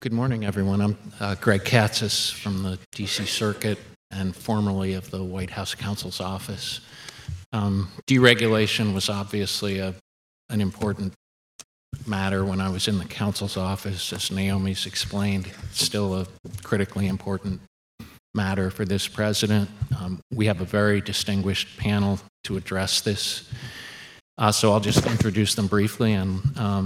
Good morning, everyone. I'm Greg Katsas from the D.C. Circuit and formerly of the White House Counsel's Office. Deregulation was obviously an important matter when I was in the counsel's office. As Naomi's explained, it's still a critically important matter for this president. We have a very distinguished panel to address this. So I'll just introduce them briefly and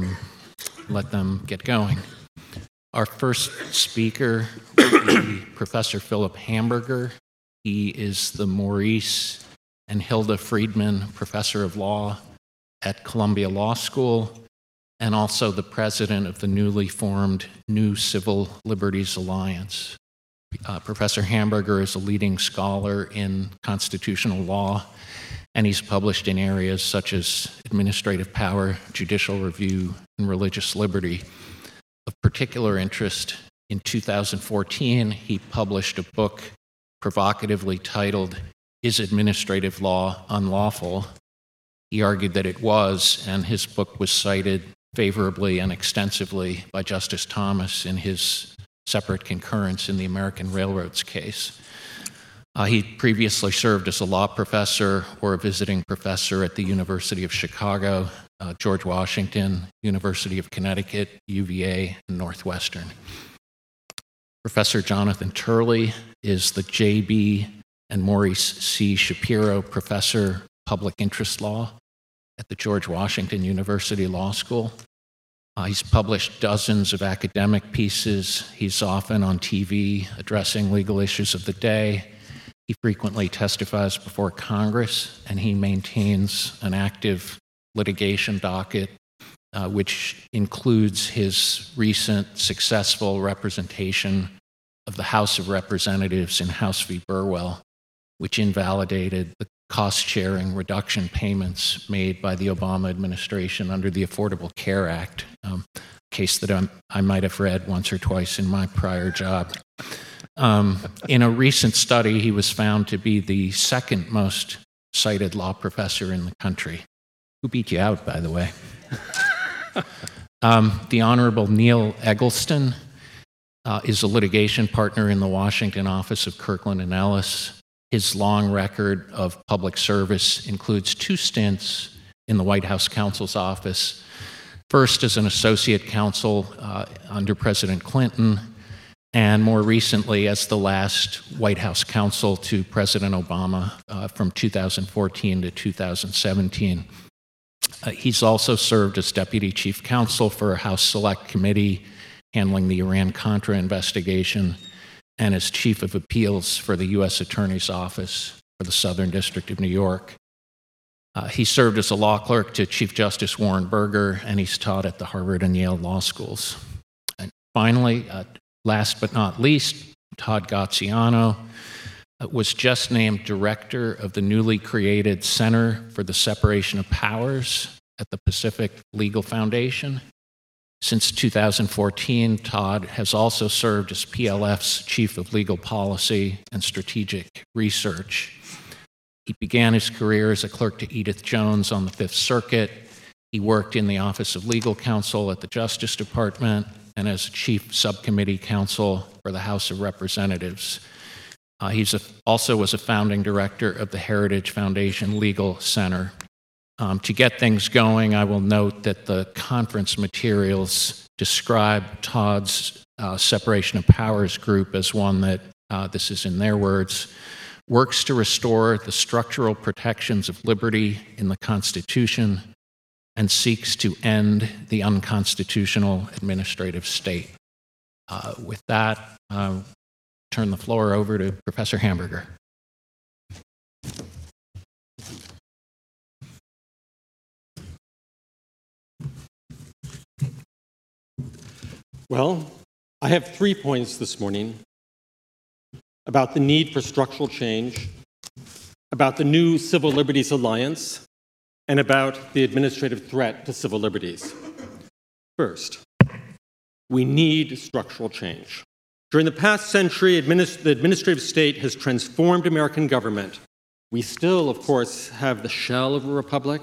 let them get going. Our first speaker will be Professor Philip Hamburger. He is the Maurice and Hilda Friedman Professor of Law at Columbia Law School and also the president of the newly formed New Civil Liberties Alliance. Professor Hamburger is a leading scholar in constitutional law, and he's published in areas such as administrative power, judicial review, and religious liberty. Of particular interest, in 2014, he published a book provocatively titled, "Is Administrative Law Unlawful?" He argued that it was, and his book was cited favorably and extensively by Justice Thomas in his separate concurrence in the American Railroads case. He previously served as a law professor or a visiting professor at the University of Chicago, George Washington, University of Connecticut, UVA, and Northwestern. Professor Jonathan Turley is the J.B. and Maurice C. Shapiro Professor of Public Interest Law at the George Washington University Law School. He's published dozens of academic pieces. He's often on TV addressing legal issues of the day. He frequently testifies before Congress, and he maintains an active litigation docket, which includes his recent successful representation of the House of Representatives in House v. Burwell, which invalidated the cost-sharing reduction payments made by the Obama administration under the Affordable Care Act, a case that I might have read once or twice in my prior job. In a recent study, he was found to be the second most cited law professor in the country. Who beat you out, by the way? The Honorable Neil Eggleston is a litigation partner in the Washington office of Kirkland & Ellis. His long record of public service includes 2 stints in the White House counsel's office, first as an associate counsel under President Clinton, and more recently as the last White House counsel to President Obama from 2014 to 2017. He's also served as deputy chief counsel for a House Select Committee handling the Iran-Contra investigation and as chief of appeals for the U.S. Attorney's Office for the Southern District of New York. He served as a law clerk to Chief Justice Warren Burger, and he's taught at the Harvard and Yale law schools. And finally, last but not least, Todd Gaziano was just named director of the newly created Center for the Separation of Powers at the Pacific Legal Foundation. Since 2014, Todd has also served as PLF's Chief of Legal Policy and Strategic Research. He began his career as a clerk to Edith Jones on the Fifth Circuit. He worked in the Office of Legal Counsel at the Justice Department and as Chief Subcommittee Counsel for the House of Representatives. Also was a founding director of the Heritage Foundation Legal Center. To get things going, I will note that the conference materials describe Todd's separation of powers group as one that, this is in their words, works to restore the structural protections of liberty in the Constitution and seeks to end the unconstitutional administrative state. With that, I'll turn the floor over to Professor Hamburger. Well, I have 3 points this morning about the need for structural change, about the New Civil Liberties Alliance, and about the administrative threat to civil liberties. First, we need structural change. During the past century, the administrative state has transformed American government. We still, of course, have the shell of a republic,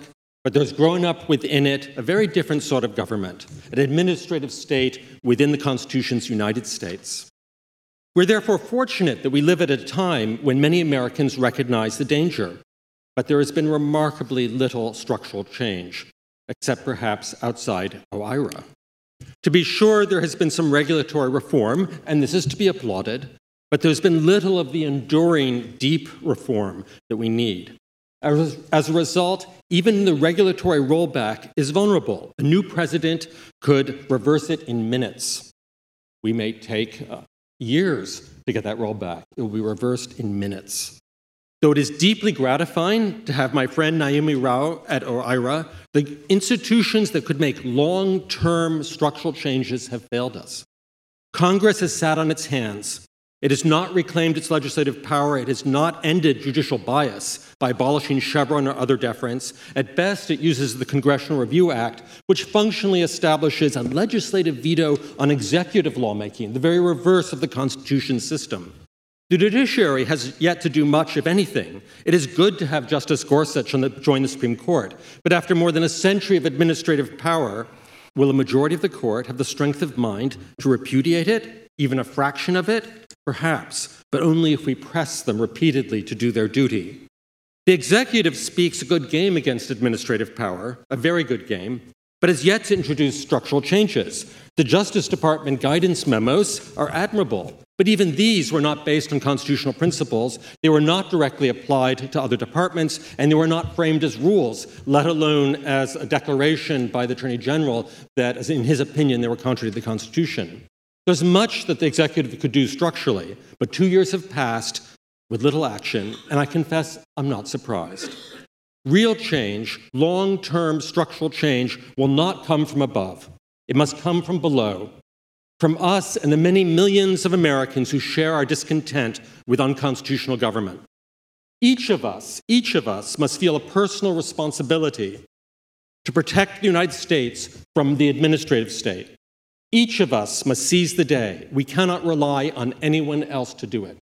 but there's grown up within it a very different sort of government, an administrative state within the Constitution's United States. We're therefore fortunate that we live at a time when many Americans recognize the danger, but there has been remarkably little structural change, except perhaps outside OIRA. To be sure, there has been some regulatory reform, and this is to be applauded, but there's been little of the enduring, deep reform that we need. As a result, even the regulatory rollback is vulnerable. A new president could reverse it in minutes. We may take years to get that rollback. It will be reversed in minutes. Though it is deeply gratifying to have my friend Naomi Rao at OIRA, the institutions that could make long-term structural changes have failed us. Congress has sat on its hands. It has not reclaimed its legislative power. It has not ended judicial bias by abolishing Chevron or other deference. At best, it uses the Congressional Review Act, which functionally establishes a legislative veto on executive lawmaking, the very reverse of the Constitution's system. The judiciary has yet to do much, if anything. It is good to have Justice Gorsuch join the Supreme Court, but after more than a century of administrative power, will a majority of the court have the strength of mind to repudiate it, even a fraction of it? Perhaps, but only if we press them repeatedly to do their duty. The executive speaks a good game against administrative power, a very good game, but has yet to introduce structural changes. The Justice Department guidance memos are admirable, but even these were not based on constitutional principles. They were not directly applied to other departments, and they were not framed as rules, let alone as a declaration by the Attorney General that, as in his opinion, they were contrary to the Constitution. There's much that the executive could do structurally, but 2 years have passed with little action, and I confess I'm not surprised. Real change, long-term structural change, will not come from above. It must come from below, from us and the many millions of Americans who share our discontent with unconstitutional government. Each of us must feel a personal responsibility to protect the United States from the administrative state. Each of us must seize the day. We cannot rely on anyone else to do it.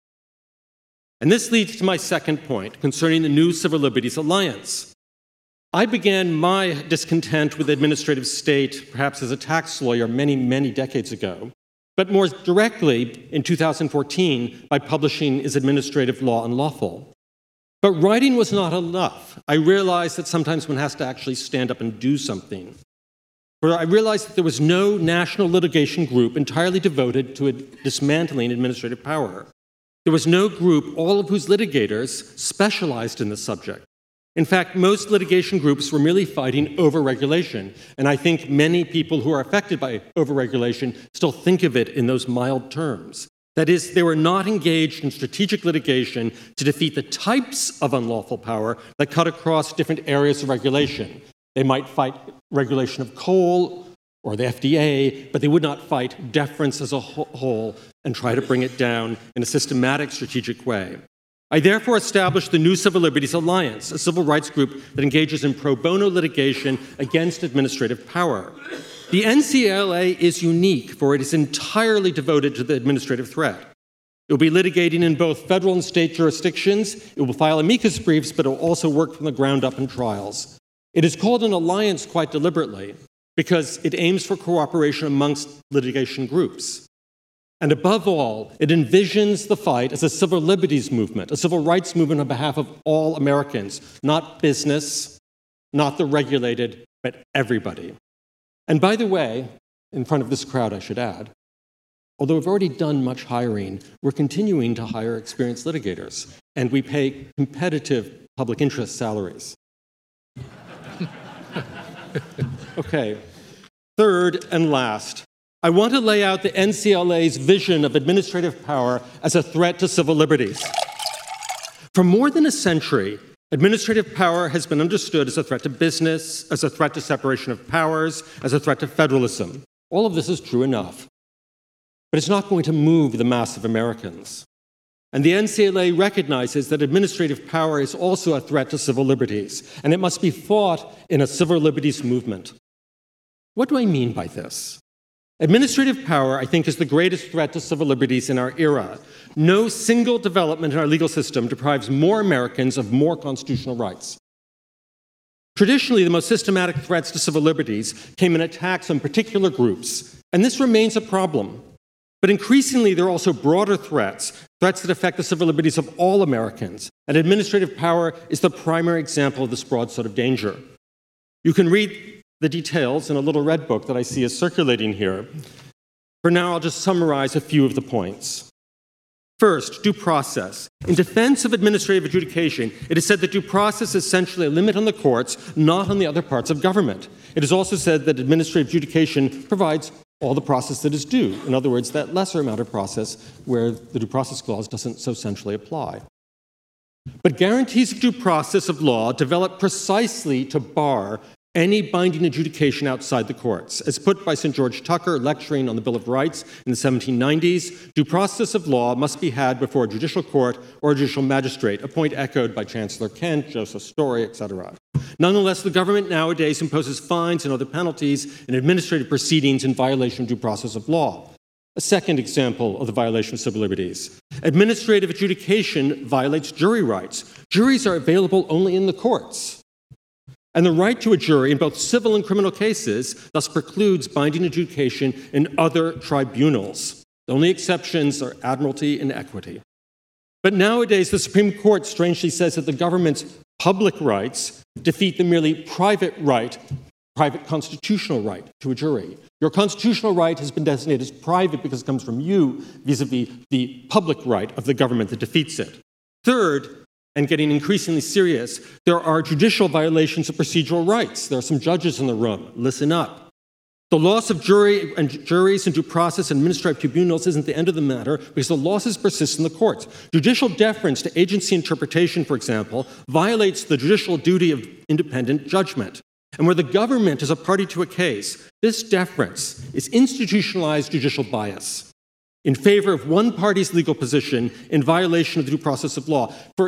And this leads to my second point concerning the new Civil Liberties Alliance. I began my discontent with the administrative state perhaps as a tax lawyer many, many decades ago, but more directly in 2014 by publishing Is Administrative Law Unlawful? But writing was not enough. I realized that sometimes one has to actually stand up and do something. For I realized that there was no national litigation group entirely devoted to dismantling administrative power. There was no group, all of whose litigators specialized in this subject. In fact, most litigation groups were merely fighting overregulation, and I think many people who are affected by overregulation still think of it in those mild terms. That is, they were not engaged in strategic litigation to defeat the types of unlawful power that cut across different areas of regulation. They might fight regulation of coal or the FDA, but they would not fight deference as a whole and try to bring it down in a systematic, strategic way. I therefore established the New Civil Liberties Alliance, a civil rights group that engages in pro bono litigation against administrative power. The NCLA is unique, for it is entirely devoted to the administrative threat. It will be litigating in both federal and state jurisdictions. It will file amicus briefs, but it will also work from the ground up in trials. It is called an alliance quite deliberately because it aims for cooperation amongst litigation groups. And above all, it envisions the fight as a civil liberties movement, a civil rights movement on behalf of all Americans, not business, not the regulated, but everybody. And by the way, in front of this crowd, I should add, although we've already done much hiring, we're continuing to hire experienced litigators, and we pay competitive public interest salaries. Okay, third and last, I want to lay out the NCLA's vision of administrative power as a threat to civil liberties. For more than a century, administrative power has been understood as a threat to business, as a threat to separation of powers, as a threat to federalism. All of this is true enough, but it's not going to move the mass of Americans. And the NCLA recognizes that administrative power is also a threat to civil liberties, and it must be fought in a civil liberties movement. What do I mean by this? Administrative power, I think, is the greatest threat to civil liberties in our era. No single development in our legal system deprives more Americans of more constitutional rights. Traditionally, the most systematic threats to civil liberties came in attacks on particular groups, and this remains a problem. But increasingly, there are also broader threats that affect the civil liberties of all Americans, and administrative power is the primary example of this broad sort of danger. You can read the details in a little red book that I see is circulating here. For now, I'll just summarize a few of the points. First, due process. In defense of administrative adjudication, it is said that due process is essentially a limit on the courts, not on the other parts of government. It is also said that administrative adjudication provides all the process that is due. In other words, that lesser amount of process where the due process clause doesn't so centrally apply. But guarantees of due process of law develop precisely to bar any binding adjudication outside the courts. As put by St. George Tucker lecturing on the Bill of Rights in the 1790s, due process of law must be had before a judicial court or a judicial magistrate, a point echoed by Chancellor Kent, Joseph Story, etc. Nonetheless, the government nowadays imposes fines and other penalties in administrative proceedings in violation of due process of law. A second example of the violation of civil liberties. Administrative adjudication violates jury rights. Juries are available only in the courts. And the right to a jury in both civil and criminal cases thus precludes binding adjudication in other tribunals. The only exceptions are admiralty and equity. But nowadays, the Supreme Court strangely says that the government's public rights defeat the merely private constitutional right to a jury. Your constitutional right has been designated as private because it comes from you vis-a-vis the public right of the government that defeats it. Third, and getting increasingly serious, there are judicial violations of procedural rights. There are some judges in the room. Listen up. The loss of juries and due process and administrative tribunals isn't the end of the matter because the losses persist in the courts. Judicial deference to agency interpretation, for example, violates the judicial duty of independent judgment. And where the government is a party to a case, this deference is institutionalized judicial bias in favor of one party's legal position in violation of the due process of law. For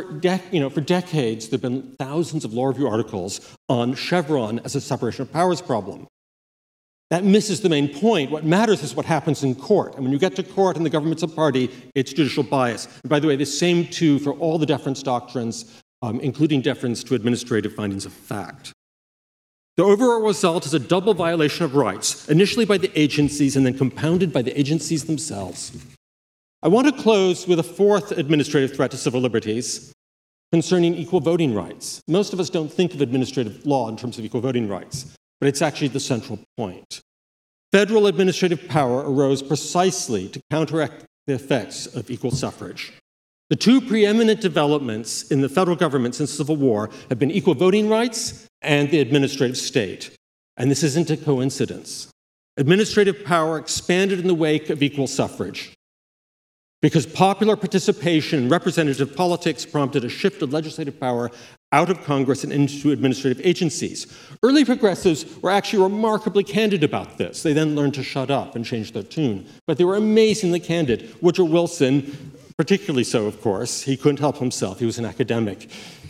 decades, there have been thousands of law review articles on Chevron as a separation of powers problem. That misses the main point. What matters is what happens in court. And when you get to court and the government's a party, it's judicial bias. And by the way, the same too for all the deference doctrines, including deference to administrative findings of fact. The overall result is a double violation of rights, initially by the agencies and then compounded by the agencies themselves. I want to close with a fourth administrative threat to civil liberties concerning equal voting rights. Most of us don't think of administrative law in terms of equal voting rights, but it's actually the central point. Federal administrative power arose precisely to counteract the effects of equal suffrage. The two preeminent developments in the federal government since the Civil War have been equal voting rights and the administrative state. And this isn't a coincidence. Administrative power expanded in the wake of equal suffrage because popular participation in representative politics prompted a shift of legislative power out of Congress and into administrative agencies. Early progressives were actually remarkably candid about this. They then learned to shut up and change their tune. But they were amazingly candid. Woodrow Wilson, particularly so, of course. He couldn't help himself. He was an academic.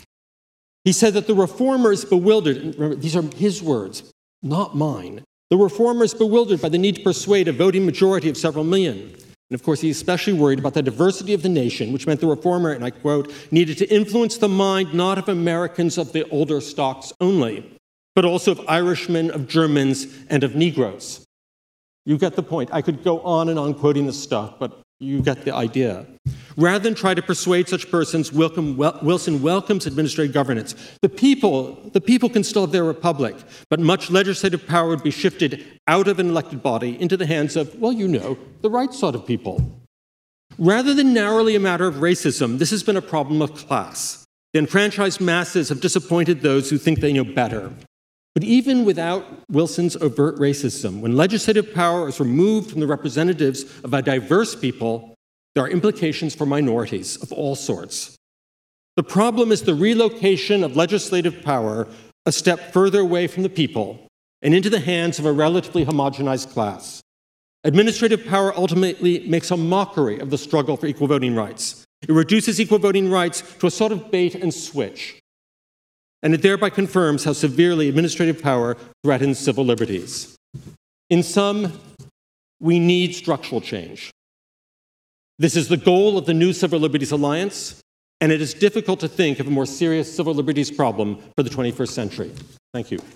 He said that the reformers bewildered, and remember, these are his words, not mine. The reformers bewildered by the need to persuade a voting majority of several million. And of course, he especially worried about the diversity of the nation, which meant the reformer, and I quote, needed to influence the mind not of Americans of the older stocks only, but also of Irishmen, of Germans, and of Negroes. You get the point. I could go on and on quoting this stuff, but you get the idea. Rather than try to persuade such persons, Wilson welcomes administrative governance. The people can still have their republic, but much legislative power would be shifted out of an elected body into the hands of, the right sort of people. Rather than narrowly a matter of racism, this has been a problem of class. The enfranchised masses have disappointed those who think they know better. But even without Wilson's overt racism, when legislative power is removed from the representatives of a diverse people, there are implications for minorities of all sorts. The problem is the relocation of legislative power a step further away from the people and into the hands of a relatively homogenized class. Administrative power ultimately makes a mockery of the struggle for equal voting rights. It reduces equal voting rights to a sort of bait and switch. And it thereby confirms how severely administrative power threatens civil liberties. In sum, we need structural change. This is the goal of the New Civil Liberties Alliance. And it is difficult to think of a more serious civil liberties problem for the 21st century. Thank you.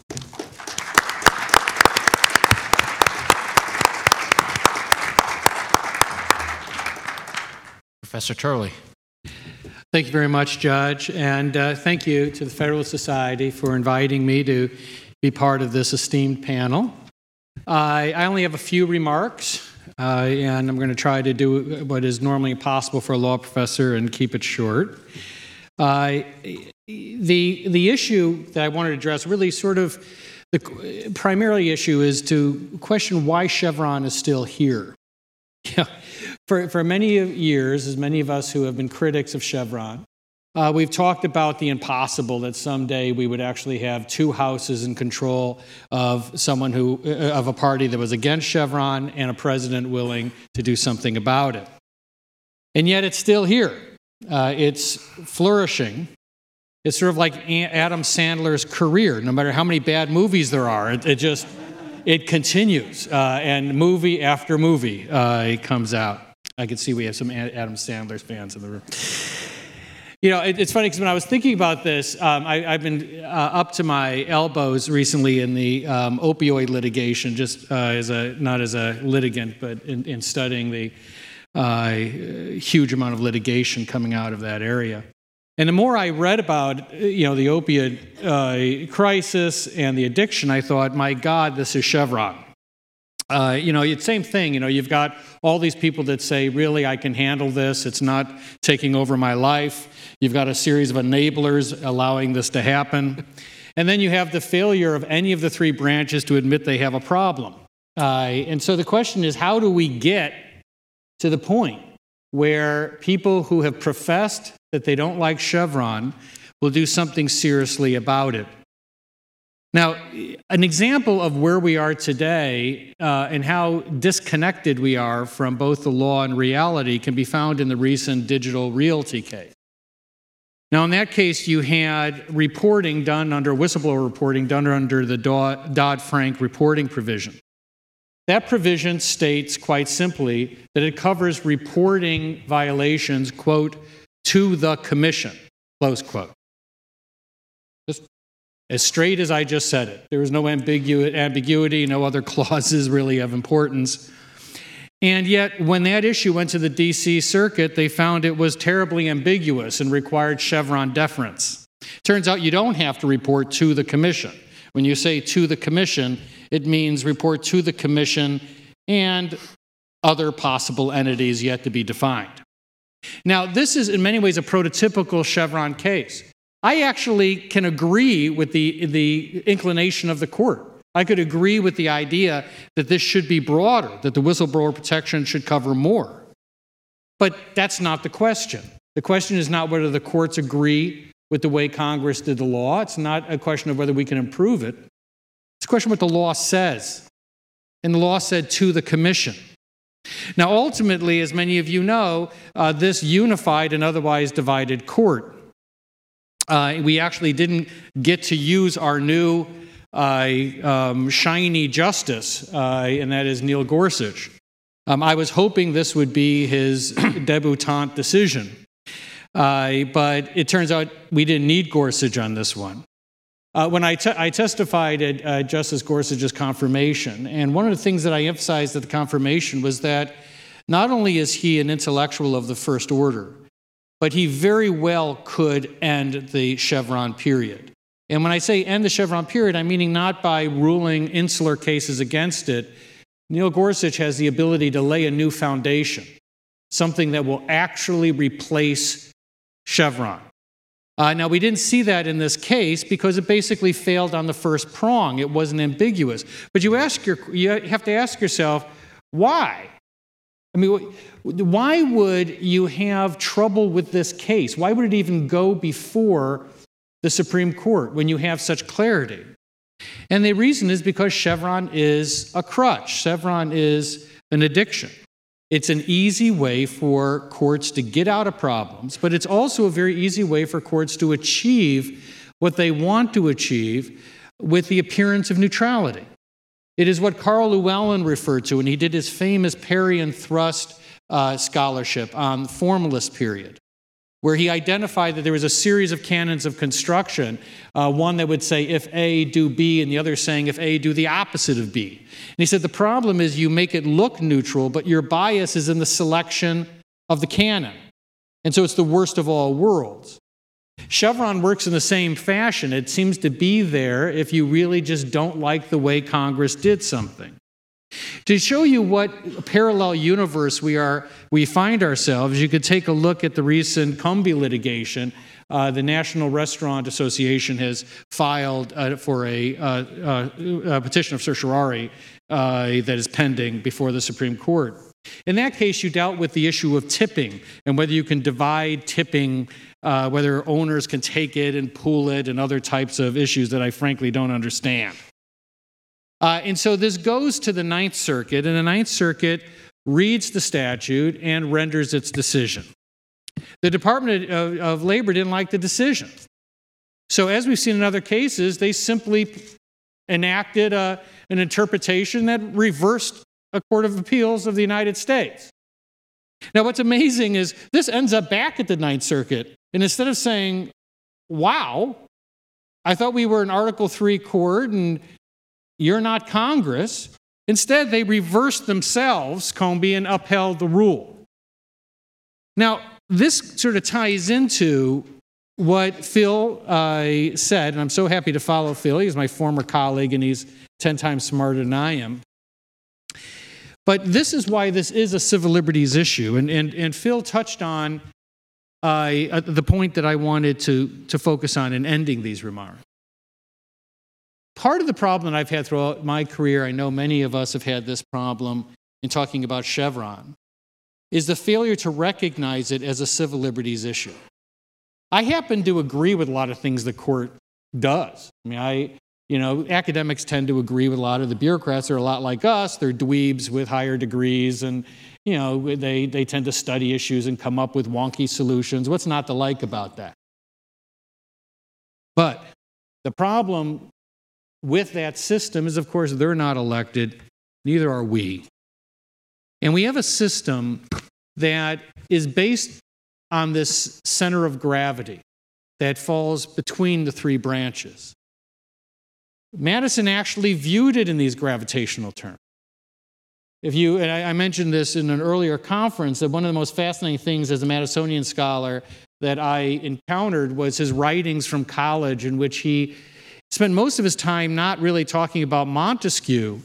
Professor Turley. Thank you very much, Judge, and thank you to the Federalist Society for inviting me to be part of this esteemed panel. I only have a few remarks, and I'm going to try to do what is normally impossible for a law professor and keep it short. The issue that I wanted to address, really sort of the primary issue, is to question why Chevron is still here. For many years, as many of us who have been critics of Chevron, we've talked about the impossible, that someday we would actually have two houses in control of someone of a party that was against Chevron and a president willing to do something about it. And yet it's still here. It's flourishing. It's sort of like Adam Sandler's career. No matter how many bad movies there are, it continues. And movie after movie comes out. I can see we have some Adam Sandler fans in the room. It's funny because when I was thinking about this, I've been up to my elbows recently in the opioid litigation, just not as a litigant, but in studying the huge amount of litigation coming out of that area. And the more I read about, the opioid crisis and the addiction, I thought, my God, this is Chevron. It's same thing. You've got all these people that say, really, I can handle this. It's not taking over my life. You've got a series of enablers allowing this to happen. And then you have the failure of any of the three branches to admit they have a problem. And so the question is, how do we get to the point where people who have professed that they don't like Chevron will do something seriously about it? Now, an example of where we are today and how disconnected we are from both the law and reality can be found in the recent Digital Realty case. Now, in that case, you had reporting done under whistleblower reporting done under the Dodd-Frank reporting provision. That provision states quite simply that it covers reporting violations, quote, to the commission, close quote. Just as straight as I just said it. There was no ambiguity, no other clauses really of importance. And yet, when that issue went to the D.C. Circuit, they found it was terribly ambiguous and required Chevron deference. Turns out you don't have to report to the commission. When you say to the commission, it means report to the commission and other possible entities yet to be defined. Now, this is in many ways a prototypical Chevron case. I actually can agree with the inclination of the court. I could agree with the idea that this should be broader, that the whistleblower protection should cover more. But that's not the question. The question is not whether the courts agree with the way Congress did the law. It's not a question of whether we can improve it. It's a question of what the law says. And the law said to the commission. Now, ultimately, as many of you know, this unified an otherwise divided court. We actually didn't get to use our new shiny justice, and that is Neil Gorsuch. I was hoping this would be his debutante decision, but it turns out we didn't need Gorsuch on this one. When I testified at Justice Gorsuch's confirmation, and one of the things that I emphasized at the confirmation was that not only is he an intellectual of the first order, but he very well could end the Chevron period. And when I say end the Chevron period, I'm meaning not by ruling insular cases against it. Neil Gorsuch has the ability to lay a new foundation, something that will actually replace Chevron. Now, we didn't see that in this case because it basically failed on the first prong. It wasn't ambiguous. But you have to ask yourself, why? I mean, why would you have trouble with this case? Why would it even go before the Supreme Court when you have such clarity? And the reason is because Chevron is a crutch. Chevron is an addiction. It's an easy way for courts to get out of problems, but it's also a very easy way for courts to achieve what they want to achieve with the appearance of neutrality. It is what Carl Llewellyn referred to when he did his famous Parry and Thrust scholarship on the formalist period. where he identified that there was a series of canons of construction, one that would say if A, do B, and the other saying if A, do the opposite of B. And he said the problem is you make it look neutral, but your bias is in the selection of the canon. And so it's the worst of all worlds. Chevron works in the same fashion. It seems to be there if you really just don't like the way Congress did something. To show you what parallel universe we find ourselves, you could take a look at the recent Combie litigation. The National Restaurant Association has filed for a petition of certiorari that is pending before the Supreme Court. In that case, you dealt with the issue of tipping and whether you can divide tipping, whether owners can take it and pool it, and other types of issues that I frankly don't understand. And so this goes to the Ninth Circuit, and the Ninth Circuit reads the statute and renders its decision. The Department of Labor didn't like the decision. So as we've seen in other cases, they simply enacted an interpretation that reversed a Court of Appeals of the United States. Now, what's amazing is this ends up back at the Ninth Circuit, and instead of saying, wow, I thought we were an Article III court and you're not Congress, instead they reversed themselves, Combie, and upheld the rule. Now, this sort of ties into what Phil said, and I'm so happy to follow Phil. He's my former colleague, and he's 10 times smarter than I am. But this is why this is a civil liberties issue, and Phil touched on the point that I wanted to focus on in ending these remarks. Part of the problem that I've had throughout my career, I know many of us have had this problem in talking about Chevron, is the failure to recognize it as a civil liberties issue. I happen to agree with a lot of things the court does. I mean, academics tend to agree with a lot of the bureaucrats. They're a lot like us. They're dweebs with higher degrees, and they tend to study issues and come up with wonky solutions. What's not to like about that? But the problem with that system is, of course, they're not elected, neither are we. And we have a system that is based on this center of gravity that falls between the three branches. Madison actually viewed it in these gravitational terms. And I mentioned this in an earlier conference, that one of the most fascinating things as a Madisonian scholar that I encountered was his writings from college, in which he spent most of his time not really talking about Montesquieu,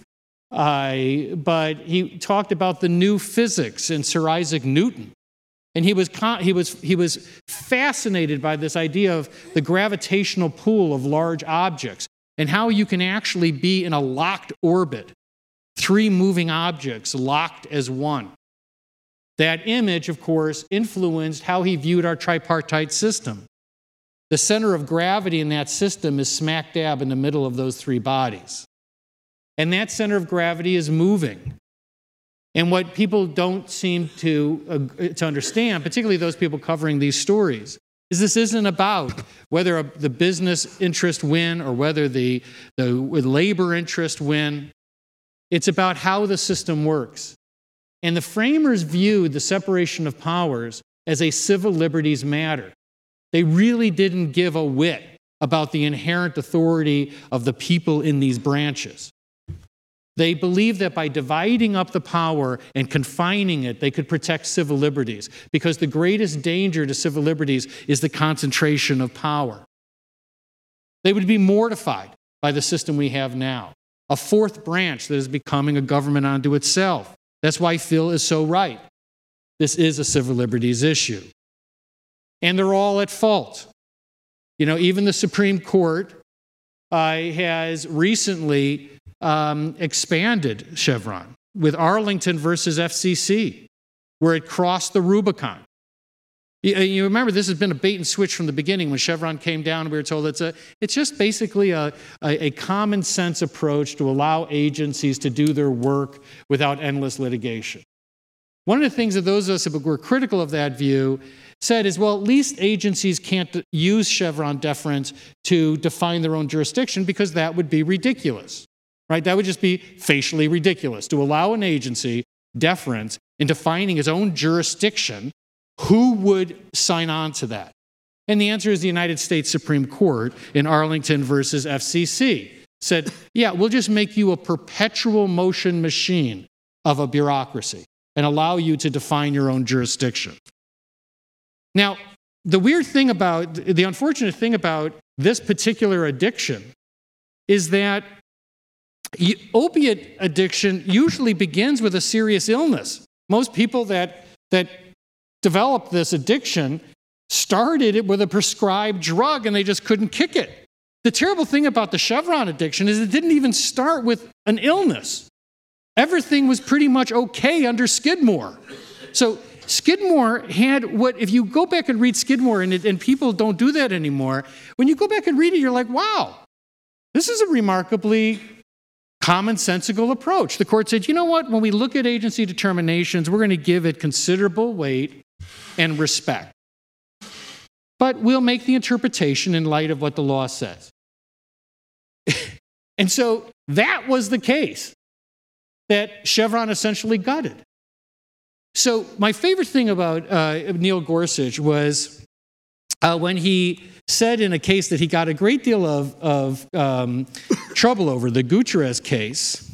but he talked about the new physics and Sir Isaac Newton. And he was fascinated by this idea of the gravitational pull of large objects and how you can actually be in a locked orbit, three moving objects locked as one. That image, of course, influenced how he viewed our tripartite system. The center of gravity in that system is smack dab in the middle of those three bodies. And that center of gravity is moving. And what people don't seem to understand, particularly those people covering these stories, is this isn't about whether the business interest win or whether the labor interest win. It's about how the system works. And the framers viewed the separation of powers as a civil liberties matter. They really didn't give a whit about the inherent authority of the people in these branches. They believed that by dividing up the power and confining it, they could protect civil liberties, because the greatest danger to civil liberties is the concentration of power. They would be mortified by the system we have now, a fourth branch that is becoming a government unto itself. That's why Phil is so right. This is a civil liberties issue. And they're all at fault. Even the Supreme Court has recently expanded Chevron with Arlington versus FCC, where it crossed the Rubicon. You remember, this has been a bait and switch from the beginning. When Chevron came down, we were told it's just basically a common sense approach to allow agencies to do their work without endless litigation. One of the things that those of us who were critical of that view said is, well, at least agencies can't use Chevron deference to define their own jurisdiction, because that would be ridiculous, right? That would just be facially ridiculous to allow an agency deference in defining its own jurisdiction who would sign on to that? And the answer is the United States Supreme Court in Arlington versus FCC said, yeah, we'll just make you a perpetual motion machine of a bureaucracy and allow you to define your own jurisdiction. Now, the unfortunate thing about this particular addiction is that opiate addiction usually begins with a serious illness. Most people that develop this addiction started it with a prescribed drug and they just couldn't kick it. The terrible thing about the Chevron addiction is it didn't even start with an illness. Everything was pretty much okay under Skidmore. So Skidmore had if you go back and read Skidmore, and people don't do that anymore, when you go back and read it, you're like, wow, this is a remarkably commonsensical approach. The court said, you know what, when we look at agency determinations, we're going to give it considerable weight and respect. But we'll make the interpretation in light of what the law says. And so that was the case that Chevron essentially gutted. So my favorite thing about Neil Gorsuch was when he said in a case that he got a great deal of trouble over, the Gutierrez case,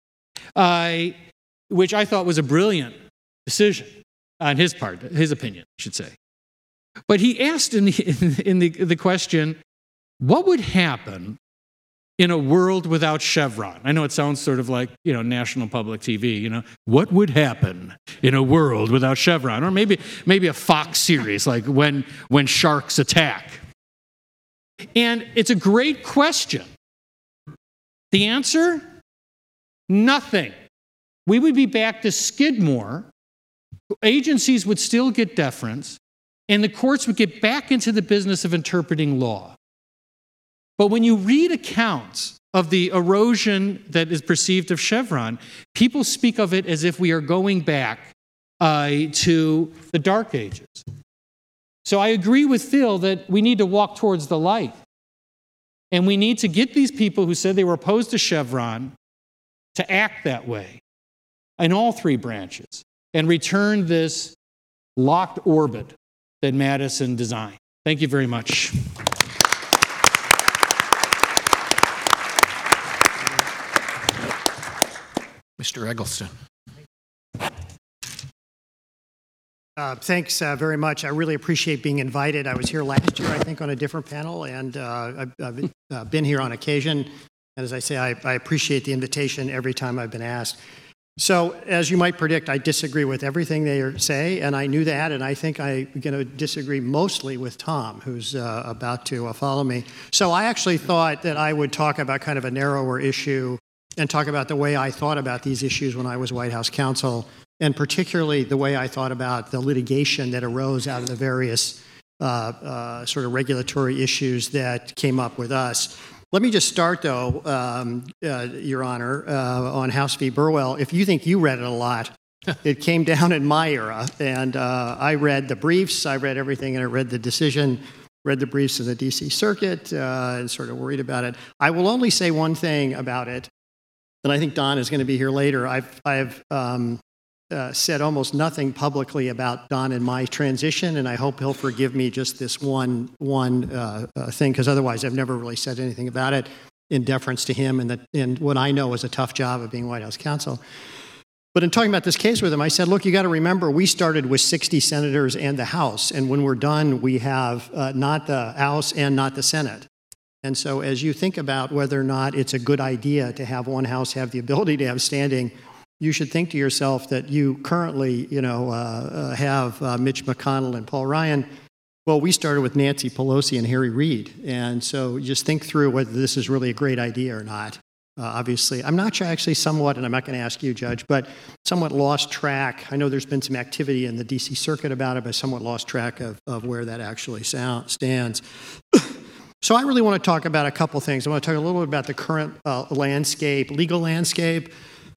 which I thought was a brilliant decision on his part, his opinion, I should say. But he asked in the question, what would happen in a world without Chevron? I know it sounds sort of like, National Public TV, what would happen in a world without Chevron? Or maybe a Fox series like when sharks attack. And it's a great question. The answer? Nothing. We would be back to Skidmore. Agencies would still get deference, and the courts would get back into the business of interpreting law. But when you read accounts of the erosion that is perceived of Chevron, people speak of it as if we are going back to the Dark Ages. So I agree with Phil that we need to walk towards the light. And we need to get these people who said they were opposed to Chevron to act that way in all three branches and return this locked orbit that Madison designed. Thank you very much. Mr. Eggleston. Thanks very much. I really appreciate being invited. I was here last year, I think, on a different panel, and I've been here on occasion. And as I say, I appreciate the invitation every time I've been asked. So, as you might predict, I disagree with everything they say, and I knew that, and I think I'm going to disagree mostly with Tom, who's about to follow me. So I actually thought that I would talk about kind of a narrower issue and talk about the way I thought about these issues when I was White House counsel, and particularly the way I thought about the litigation that arose out of the various sort of regulatory issues that came up with us. Let me just start, though, Your Honor, on House v. Burwell. If you think you read it a lot, it came down in my era, and I read the briefs, I read everything, and I read the decision, read the briefs of the D.C. Circuit, and sort of worried about it. I will only say one thing about it, and I think Don is going to be here later. I've said almost nothing publicly about Don and my transition, and I hope he'll forgive me just this one thing, because otherwise I've never really said anything about it in deference to him and what I know is a tough job of being White House counsel. But in talking about this case with him, I said, look, you got to remember, we started with 60 senators and the House, and when we're done, we have not the House and not the Senate. And so as you think about whether or not it's a good idea to have one House have the ability to have standing, you should think to yourself that you currently, have Mitch McConnell and Paul Ryan. Well, we started with Nancy Pelosi and Harry Reid. And so just think through whether this is really a great idea or not. Obviously, I'm not sure, actually somewhat, and I'm not going to ask you, Judge, but somewhat lost track. I know there's been some activity in the D.C. Circuit about it, but somewhat lost track of where that actually stands. So I really want to talk about a couple things. I want to talk a little bit about the current legal landscape.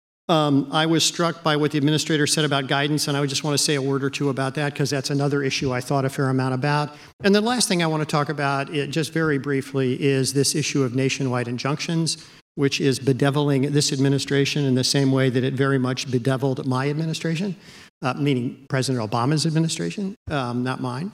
I was struck by what the administrator said about guidance, and I would just want to say a word or two about that, because that's another issue I thought a fair amount about. And the last thing I want to talk about, just very briefly, is this issue of nationwide injunctions, which is bedeviling this administration in the same way that it very much bedeviled my administration. meaning President Obama's administration, not mine.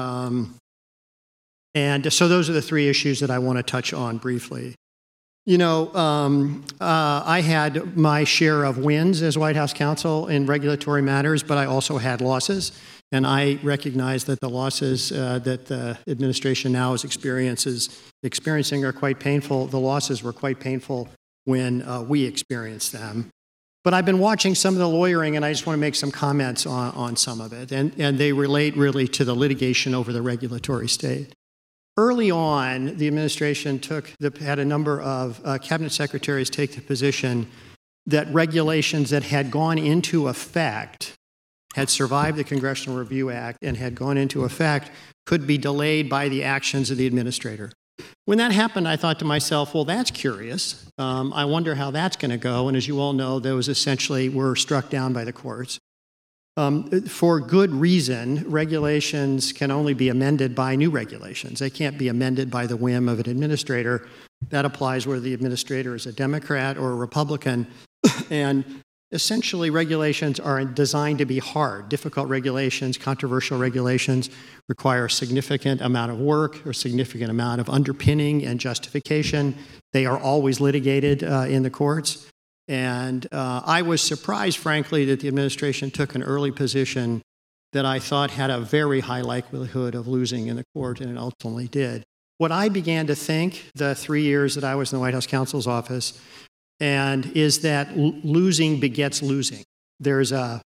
And so those are the three issues that I want to touch on briefly. You know, I had my share of wins as White House counsel in regulatory matters, but I also had losses. And I recognize that the losses that the administration now is experiencing are quite painful. The losses were quite painful when we experienced them. But I've been watching some of the lawyering, and I just want to make some comments on some of it. And they relate really to the litigation over the regulatory state. Early on, the administration had a number of cabinet secretaries take the position that regulations that had gone into effect, had survived the Congressional Review Act and had gone into effect, could be delayed by the actions of the administrator. When that happened, I thought to myself, well, that's curious. I wonder how that's going to go. And as you all know, those essentially were struck down by the courts. For good reason, regulations can only be amended by new regulations. They can't be amended by the whim of an administrator. That applies whether the administrator is a Democrat or a Republican. And essentially, regulations are designed to be hard. Difficult regulations, controversial regulations require a significant amount of work or significant amount of underpinning and justification. They are always litigated in the courts. And I was surprised, frankly, that the administration took an early position that I thought had a very high likelihood of losing in the court, and it ultimately did. What I began to think the 3 years that I was in the White House counsel's office, and is that losing begets losing. There is a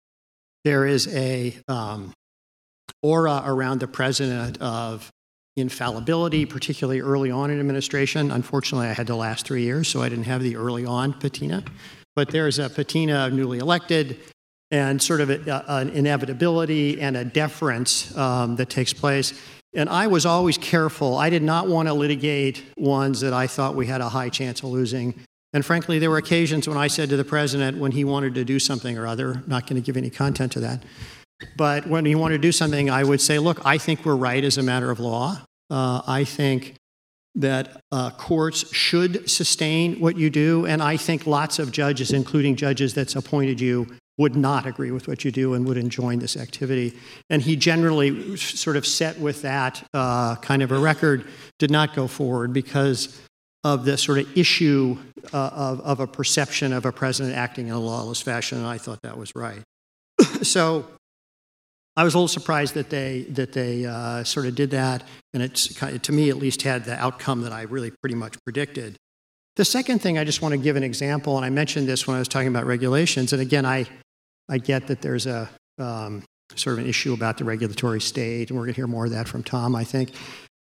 aura around the president of infallibility, particularly early on in administration. Unfortunately, I had the last 3 years, so I didn't have the early on patina. But there's a patina of newly elected and sort of an inevitability and a deference that takes place. And I was always careful. I did not want to litigate ones that I thought we had a high chance of losing. And frankly, there were occasions when I said to the president when he wanted to do something or other, not going to give any content to that, but when he wanted to do something, I would say, look, I think we're right as a matter of law. I think that courts should sustain what you do, and I think lots of judges, including judges that's appointed you, would not agree with what you do and would enjoin this activity. And he generally sort of set with that kind of a record, did not go forward because of the sort of issue of a perception of a president acting in a lawless fashion, and I thought that was right. So I was a little surprised that they sort of did that, and it's, to me at least, had the outcome that I really pretty much predicted. The second thing, I just want to give an example, and I mentioned this when I was talking about regulations, and again, I get that there's a sort of an issue about the regulatory state, and we're going to hear more of that from Tom, I think.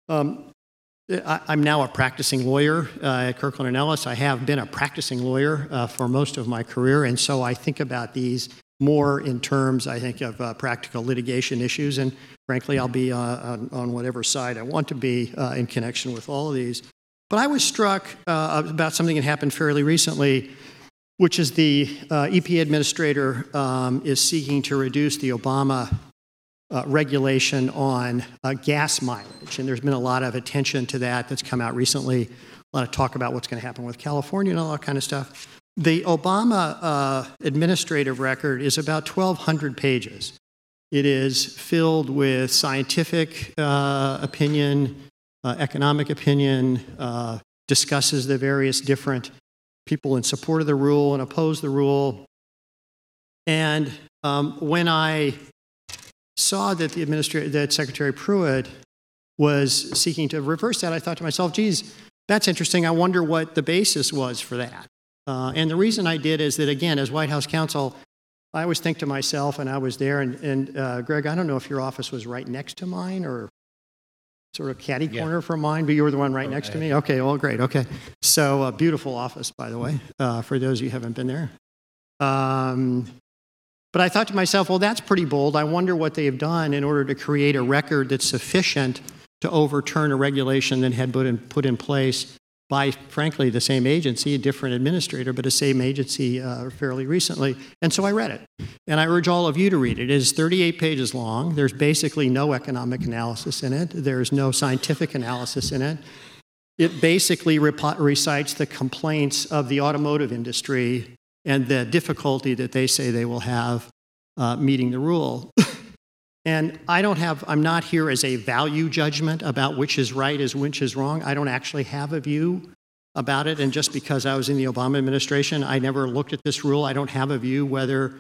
I'm now a practicing lawyer at Kirkland & Ellis. I have been a practicing lawyer for most of my career, and so I think about these more in terms, I think, of practical litigation issues, and frankly, I'll be on whatever side I want to be in connection with all of these. But I was struck about something that happened fairly recently, which is the EPA administrator is seeking to reduce the Obama regulation on gas mileage, and there's been a lot of attention to that that's come out recently, a lot of talk about what's going to happen with California and all that kind of stuff. The Obama administrative record is about 1,200 pages. It is filled with scientific opinion, economic opinion, discusses the various different people in support of the rule and oppose the rule. And when I saw that that Secretary Pruitt was seeking to reverse that, I thought to myself, geez, that's interesting. I wonder what the basis was for that. And the reason I did is that, again, as White House counsel, I always think to myself, and I was there, and Greg, I don't know if your office was right next to mine or sort of catty corner from mine, but you were the one right next to me? Okay, well, great, okay. So a beautiful office, by the way, for those of you who haven't been there. But I thought to myself, well, that's pretty bold. I wonder what they have done in order to create a record that's sufficient to overturn a regulation that had been put in place by, frankly, the same agency, a different administrator, but the same agency fairly recently. And so I read it. And I urge all of you to read it. It is 38 pages long. There's basically no economic analysis in it. There's no scientific analysis in it. It basically recites the complaints of the automotive industry and the difficulty that they say they will have meeting the rule. And I'm not here as a value judgment about which is right as which is wrong. I don't actually have a view about it. And just because I was in the Obama administration, I never looked at this rule. I don't have a view whether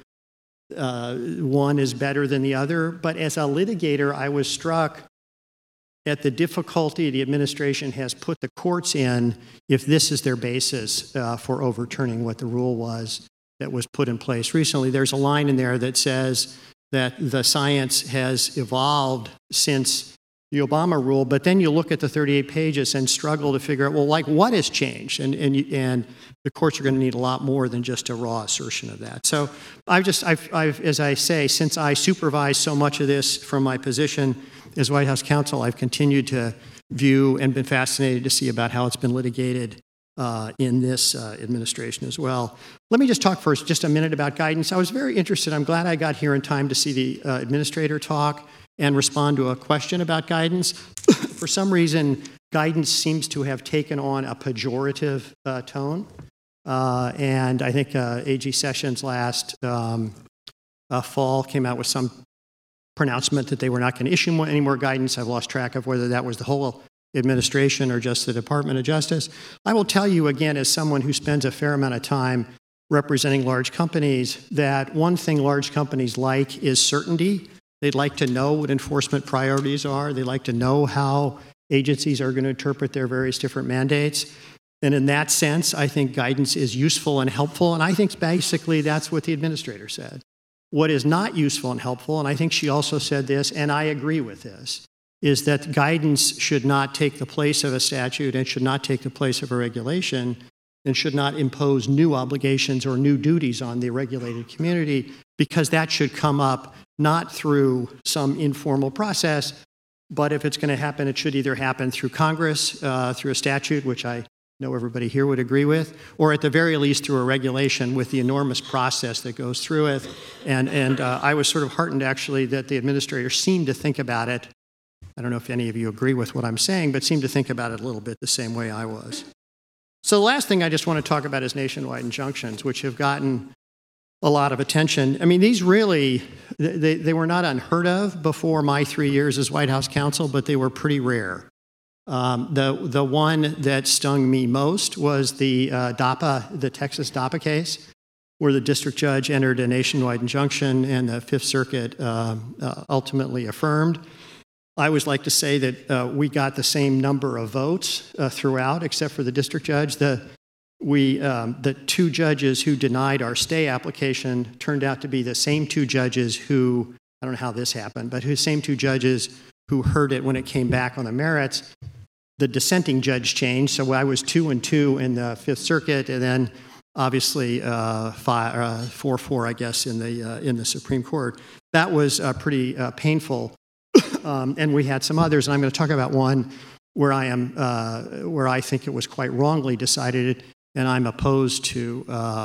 one is better than the other. But as a litigator, I was struck at the difficulty the administration has put the courts in if this is their basis for overturning what the rule was that was put in place recently. There's a line in there that says that the science has evolved since the Obama rule, but then you look at the 38 pages and struggle to figure out, well, like, what has changed? And the courts are going to need a lot more than just a raw assertion of that. So I've, as I say, since I supervise so much of this from my position as White House counsel, I've continued to view and been fascinated to see about how it's been litigated in this administration as well. Let me just talk first just a minute about guidance. I was very interested. I'm glad I got here in time to see the administrator talk and respond to a question about guidance. For some reason, guidance seems to have taken on a pejorative tone. And I think AG Sessions last fall came out with some pronouncement that they were not going to issue any more guidance. I've lost track of whether that was the whole administration or just the Department of Justice. I will tell you again, as someone who spends a fair amount of time representing large companies, that one thing large companies like is certainty. They'd like to know what enforcement priorities are. They like to know how agencies are going to interpret their various different mandates. And in that sense, I think guidance is useful and helpful. And I think basically that's what the administrator said. What is not useful and helpful, and I think she also said this, and I agree with this, is that guidance should not take the place of a statute and should not take the place of a regulation and should not impose new obligations or new duties on the regulated community, because that should come up not through some informal process, but if it's going to happen, it should either happen through Congress, through a statute, which I know everybody here would agree with, or at the very least through a regulation with the enormous process that goes through it. And I was sort of heartened, actually, that the administrator seemed to think about it. I don't know if any of you agree with what I'm saying, but seemed to think about it a little bit the same way I was. So the last thing I just want to talk about is nationwide injunctions, which have gotten a lot of attention. I mean, these really, they were not unheard of before my 3 years as White House counsel, but they were pretty rare. The one that stung me most was the the Texas DAPA case, where the district judge entered a nationwide injunction and the Fifth Circuit ultimately affirmed. I always like to say that we got the same number of votes throughout, except for the district judge. The two judges who denied our stay application turned out to be the same two judges who, I don't know how this happened, but who same two judges who heard it when it came back on the merits. The dissenting judge changed, so I was 2-2 in the Fifth Circuit, and then obviously 4-4, I guess, in the Supreme Court. That was pretty painful, and we had some others. And I'm going to talk about one where I think it was quite wrongly decided, and I'm opposed to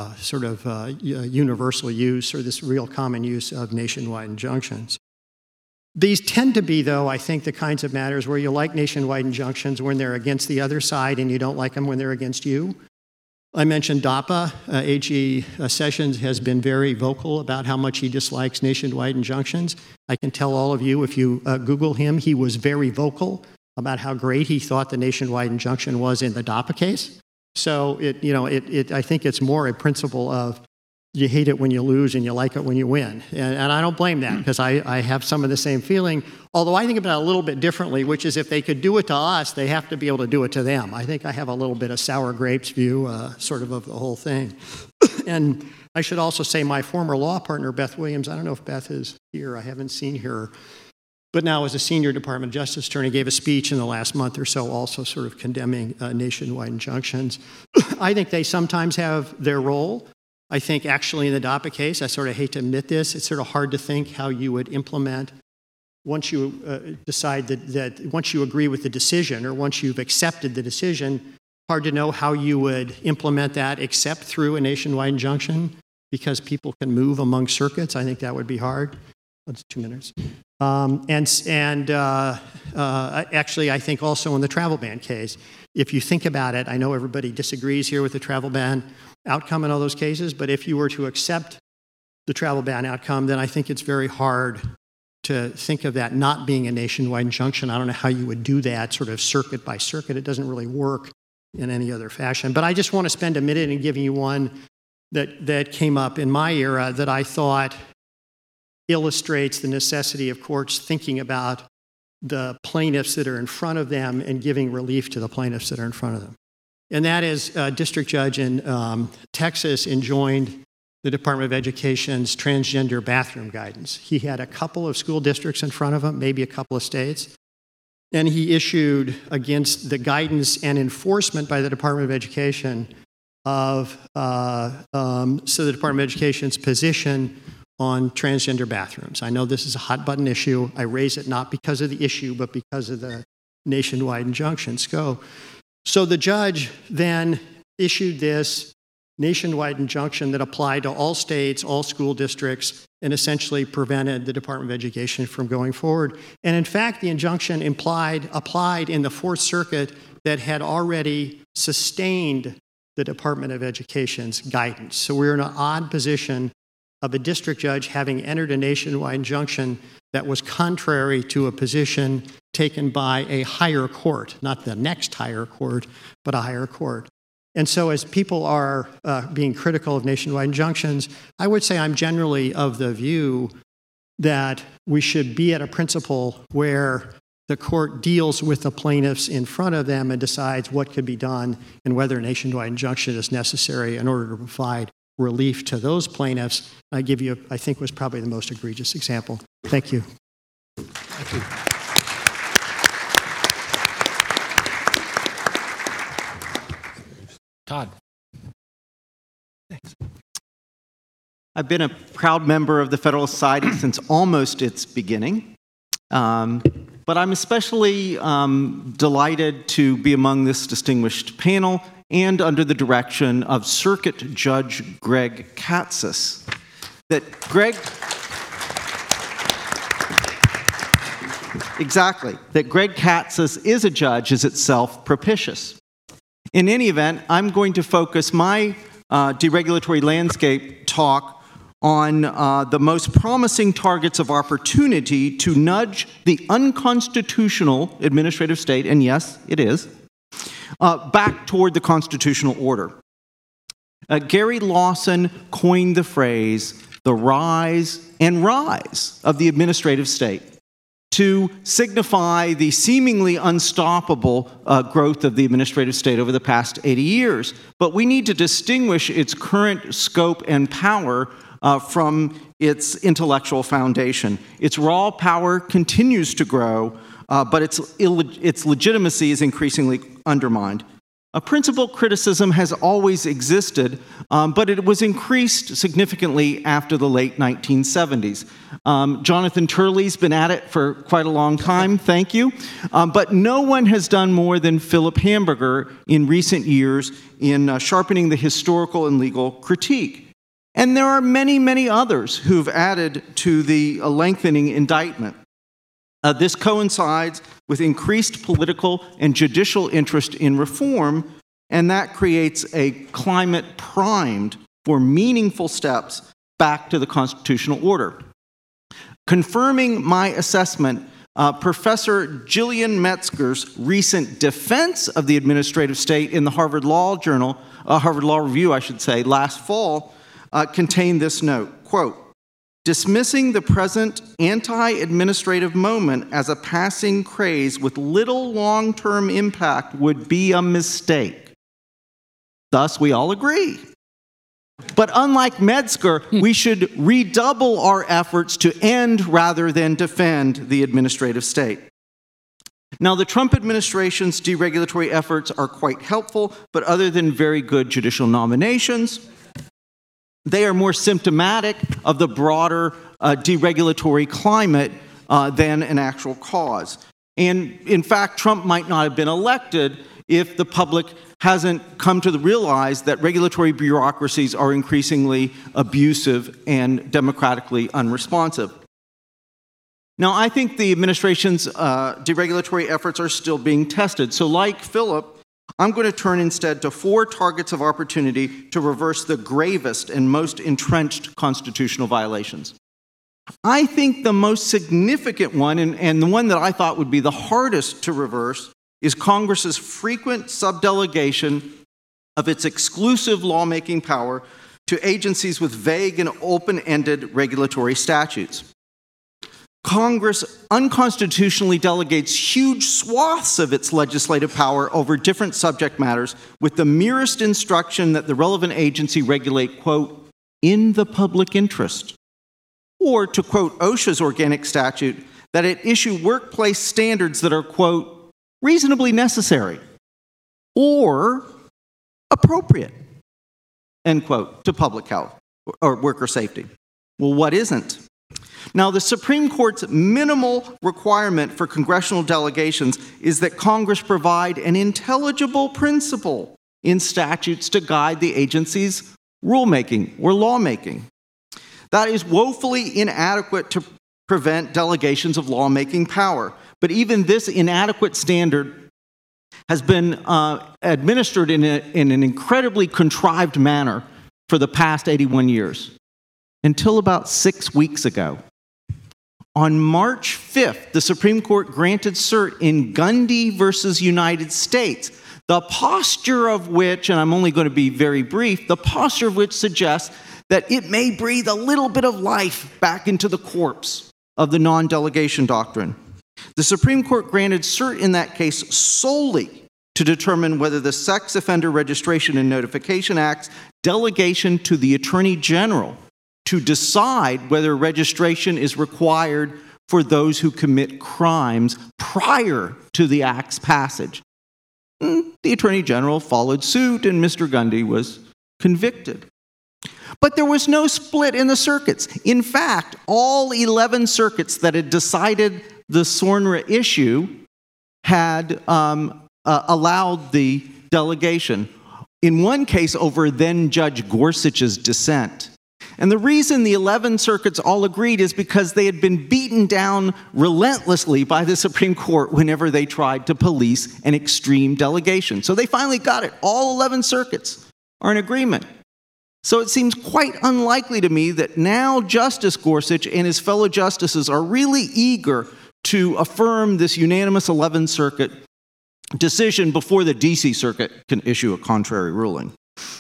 universal use or this real common use of nationwide injunctions. These tend to be, though, I think, the kinds of matters where you like nationwide injunctions when they're against the other side and you don't like them when they're against you. I mentioned DAPA. AG Sessions has been very vocal about how much he dislikes nationwide injunctions. I can tell all of you, if you Google him, he was very vocal about how great he thought the nationwide injunction was in the DAPA case. So I think it's more a principle of you hate it when you lose and you like it when you win. And I don't blame that, because I have some of the same feeling, although I think about it a little bit differently, which is if they could do it to us, they have to be able to do it to them. I think I have a little bit of sour grapes view of the whole thing. And I should also say my former law partner, Beth Williams, I don't know if Beth is here, I haven't seen her, but now as a senior Department of Justice attorney, gave a speech in the last month or so also sort of condemning nationwide injunctions. I think they sometimes have their role. I think actually in the DAPA case, I sort of hate to admit this, it's sort of hard to think how you would implement once you decide that once you agree with the decision or once you've accepted the decision, hard to know how you would implement that except through a nationwide injunction, because people can move among circuits. I think that would be hard. That's 2 minutes. Actually, I think also in the travel ban case, if you think about it, I know everybody disagrees here with the travel ban outcome in all those cases, but if you were to accept the travel ban outcome, then I think it's very hard to think of that not being a nationwide injunction. I don't know how you would do that sort of circuit by circuit. It doesn't really work in any other fashion. But I just want to spend a minute in giving you one that came up in my era that I thought illustrates the necessity of courts thinking about the plaintiffs that are in front of them and giving relief to the plaintiffs that are in front of them. And that is a district judge in Texas enjoined the Department of Education's transgender bathroom guidance. He had a couple of school districts in front of him, maybe a couple of states, and he issued against the guidance and enforcement by the Department of Education of the Department of Education's position on transgender bathrooms. I know this is a hot button issue. I raise it not because of the issue, but because of the nationwide injunction scope. So the judge then issued this nationwide injunction that applied to all states, all school districts, and essentially prevented the Department of Education from going forward. And in fact, the injunction applied in the Fourth Circuit that had already sustained the Department of Education's guidance. So we're in an odd position of a district judge having entered a nationwide injunction that was contrary to a position taken by a higher court, not the next higher court, but a higher court. And so as people are being critical of nationwide injunctions, I would say I'm generally of the view that we should be at a principle where the court deals with the plaintiffs in front of them and decides what could be done and whether a nationwide injunction is necessary in order to provide relief to those plaintiffs. I give you, I think, was probably the most egregious example. Thank you. Thank you. Todd. Thanks. I've been a proud member of the Federalist Society since almost its beginning, but I'm especially delighted to be among this distinguished panel and under the direction of Circuit Judge Greg Katsas. That Greg Katsas is a judge is itself propitious. In any event, I'm going to focus my deregulatory landscape talk on the most promising targets of opportunity to nudge the unconstitutional administrative state, and yes, it is, back toward the constitutional order. Gary Lawson coined the phrase, the rise and rise of the administrative state, to signify the seemingly unstoppable growth of the administrative state over the past 80 years. But we need to distinguish its current scope and power from its intellectual foundation. Its raw power continues to grow, but its legitimacy is increasingly undermined. A principal criticism has always existed, but it was increased significantly after the late 1970s. Jonathan Turley's been at it for quite a long time, thank you. But no one has done more than Philip Hamburger in recent years in sharpening the historical and legal critique. And there are many, many others who've added to the lengthening indictment. This coincides with increased political and judicial interest in reform, and that creates a climate primed for meaningful steps back to the constitutional order. Confirming my assessment, Professor Gillian Metzger's recent defense of the administrative state in the Harvard Law Review, last fall, contained this note, quote, "Dismissing the present anti-administrative moment as a passing craze with little long-term impact would be a mistake." Thus, we all agree. But unlike Metzger, we should redouble our efforts to end rather than defend the administrative state. Now, the Trump administration's deregulatory efforts are quite helpful, but other than very good judicial nominations, they are more symptomatic of the broader deregulatory climate than an actual cause. And in fact, Trump might not have been elected if the public hasn't come to realize that regulatory bureaucracies are increasingly abusive and democratically unresponsive. Now, I think the administration's deregulatory efforts are still being tested. So like Philip, I'm going to turn instead to 4 targets of opportunity to reverse the gravest and most entrenched constitutional violations. I think the most significant one, and the one that I thought would be the hardest to reverse, is Congress's frequent subdelegation of its exclusive lawmaking power to agencies with vague and open-ended regulatory statutes. Congress unconstitutionally delegates huge swaths of its legislative power over different subject matters with the merest instruction that the relevant agency regulate, quote, in the public interest. Or, to quote OSHA's organic statute, that it issue workplace standards that are, quote, reasonably necessary or appropriate, end quote, to public health or worker safety. Well, what isn't? Now, the Supreme Court's minimal requirement for congressional delegations is that Congress provide an intelligible principle in statutes to guide the agency's rulemaking or lawmaking. That is woefully inadequate to prevent delegations of lawmaking power. But even this inadequate standard has been administered in an incredibly contrived manner for the past 81 years, until about 6 weeks ago. On March 5th, the Supreme Court granted cert in Gundy versus United States, the posture of which, and I'm only going to be very brief, the posture of which suggests that it may breathe a little bit of life back into the corpse of the non-delegation doctrine. The Supreme Court granted cert in that case solely to determine whether the Sex Offender Registration and Notification Act's delegation to the Attorney General to decide whether registration is required for those who commit crimes prior to the Act's passage. The Attorney General followed suit and Mr. Gundy was convicted. But there was no split in the circuits. In fact, all 11 circuits that had decided the SORNRA issue had allowed the delegation. In one case, over then Judge Gorsuch's dissent. And the reason the 11 circuits all agreed is because they had been beaten down relentlessly by the Supreme Court whenever they tried to police an extreme delegation. So they finally got it. All 11 circuits are in agreement. So it seems quite unlikely to me that now Justice Gorsuch and his fellow justices are really eager to affirm this unanimous 11th Circuit decision before the D.C. Circuit can issue a contrary ruling.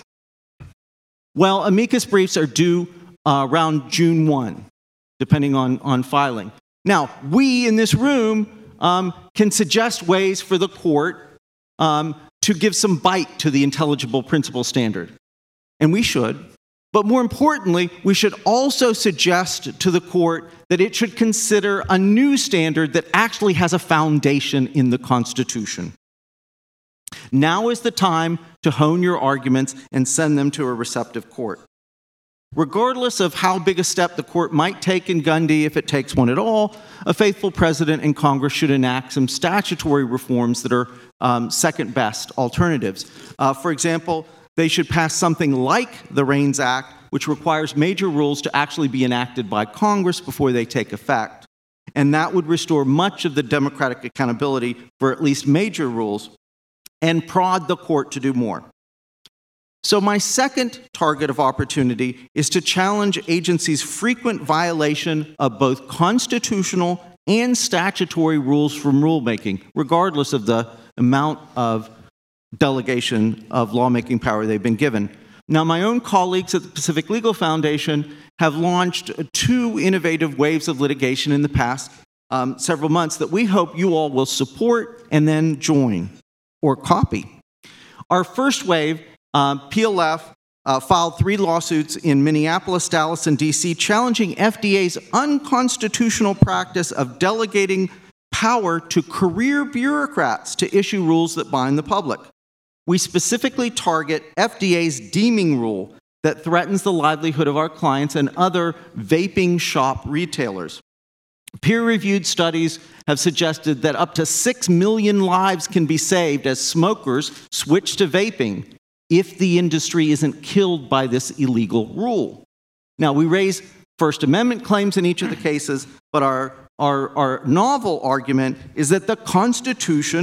Well, amicus briefs are due around June 1, depending on filing. Now, we in this room can suggest ways for the court to give some bite to the intelligible principle standard. And we should. But more importantly, we should also suggest to the court that it should consider a new standard that actually has a foundation in the Constitution. Now is the time to hone your arguments and send them to a receptive court. Regardless of how big a step the court might take in Gundy, if it takes one at all, a faithful president and Congress should enact some statutory reforms that are second-best alternatives. For example, they should pass something like the REINS Act, which requires major rules to actually be enacted by Congress before they take effect. And that would restore much of the democratic accountability for at least major rules and prod the court to do more. So my second target of opportunity is to challenge agencies' frequent violation of both constitutional and statutory rules from rulemaking, regardless of the amount of delegation of lawmaking power they've been given. Now, my own colleagues at the Pacific Legal Foundation have launched 2 innovative waves of litigation in the past several months that we hope you all will support and then join or copy. Our first wave, PLF, filed 3 lawsuits in Minneapolis, Dallas, and D.C. challenging FDA's unconstitutional practice of delegating power to career bureaucrats to issue rules that bind the public. We specifically target FDA's deeming rule that threatens the livelihood of our clients and other vaping shop retailers. Peer-reviewed studies have suggested that up to 6 million lives can be saved as smokers switch to vaping if the industry isn't killed by this illegal rule. Now, we raise First Amendment claims in each of the cases, but our novel argument is that the Constitution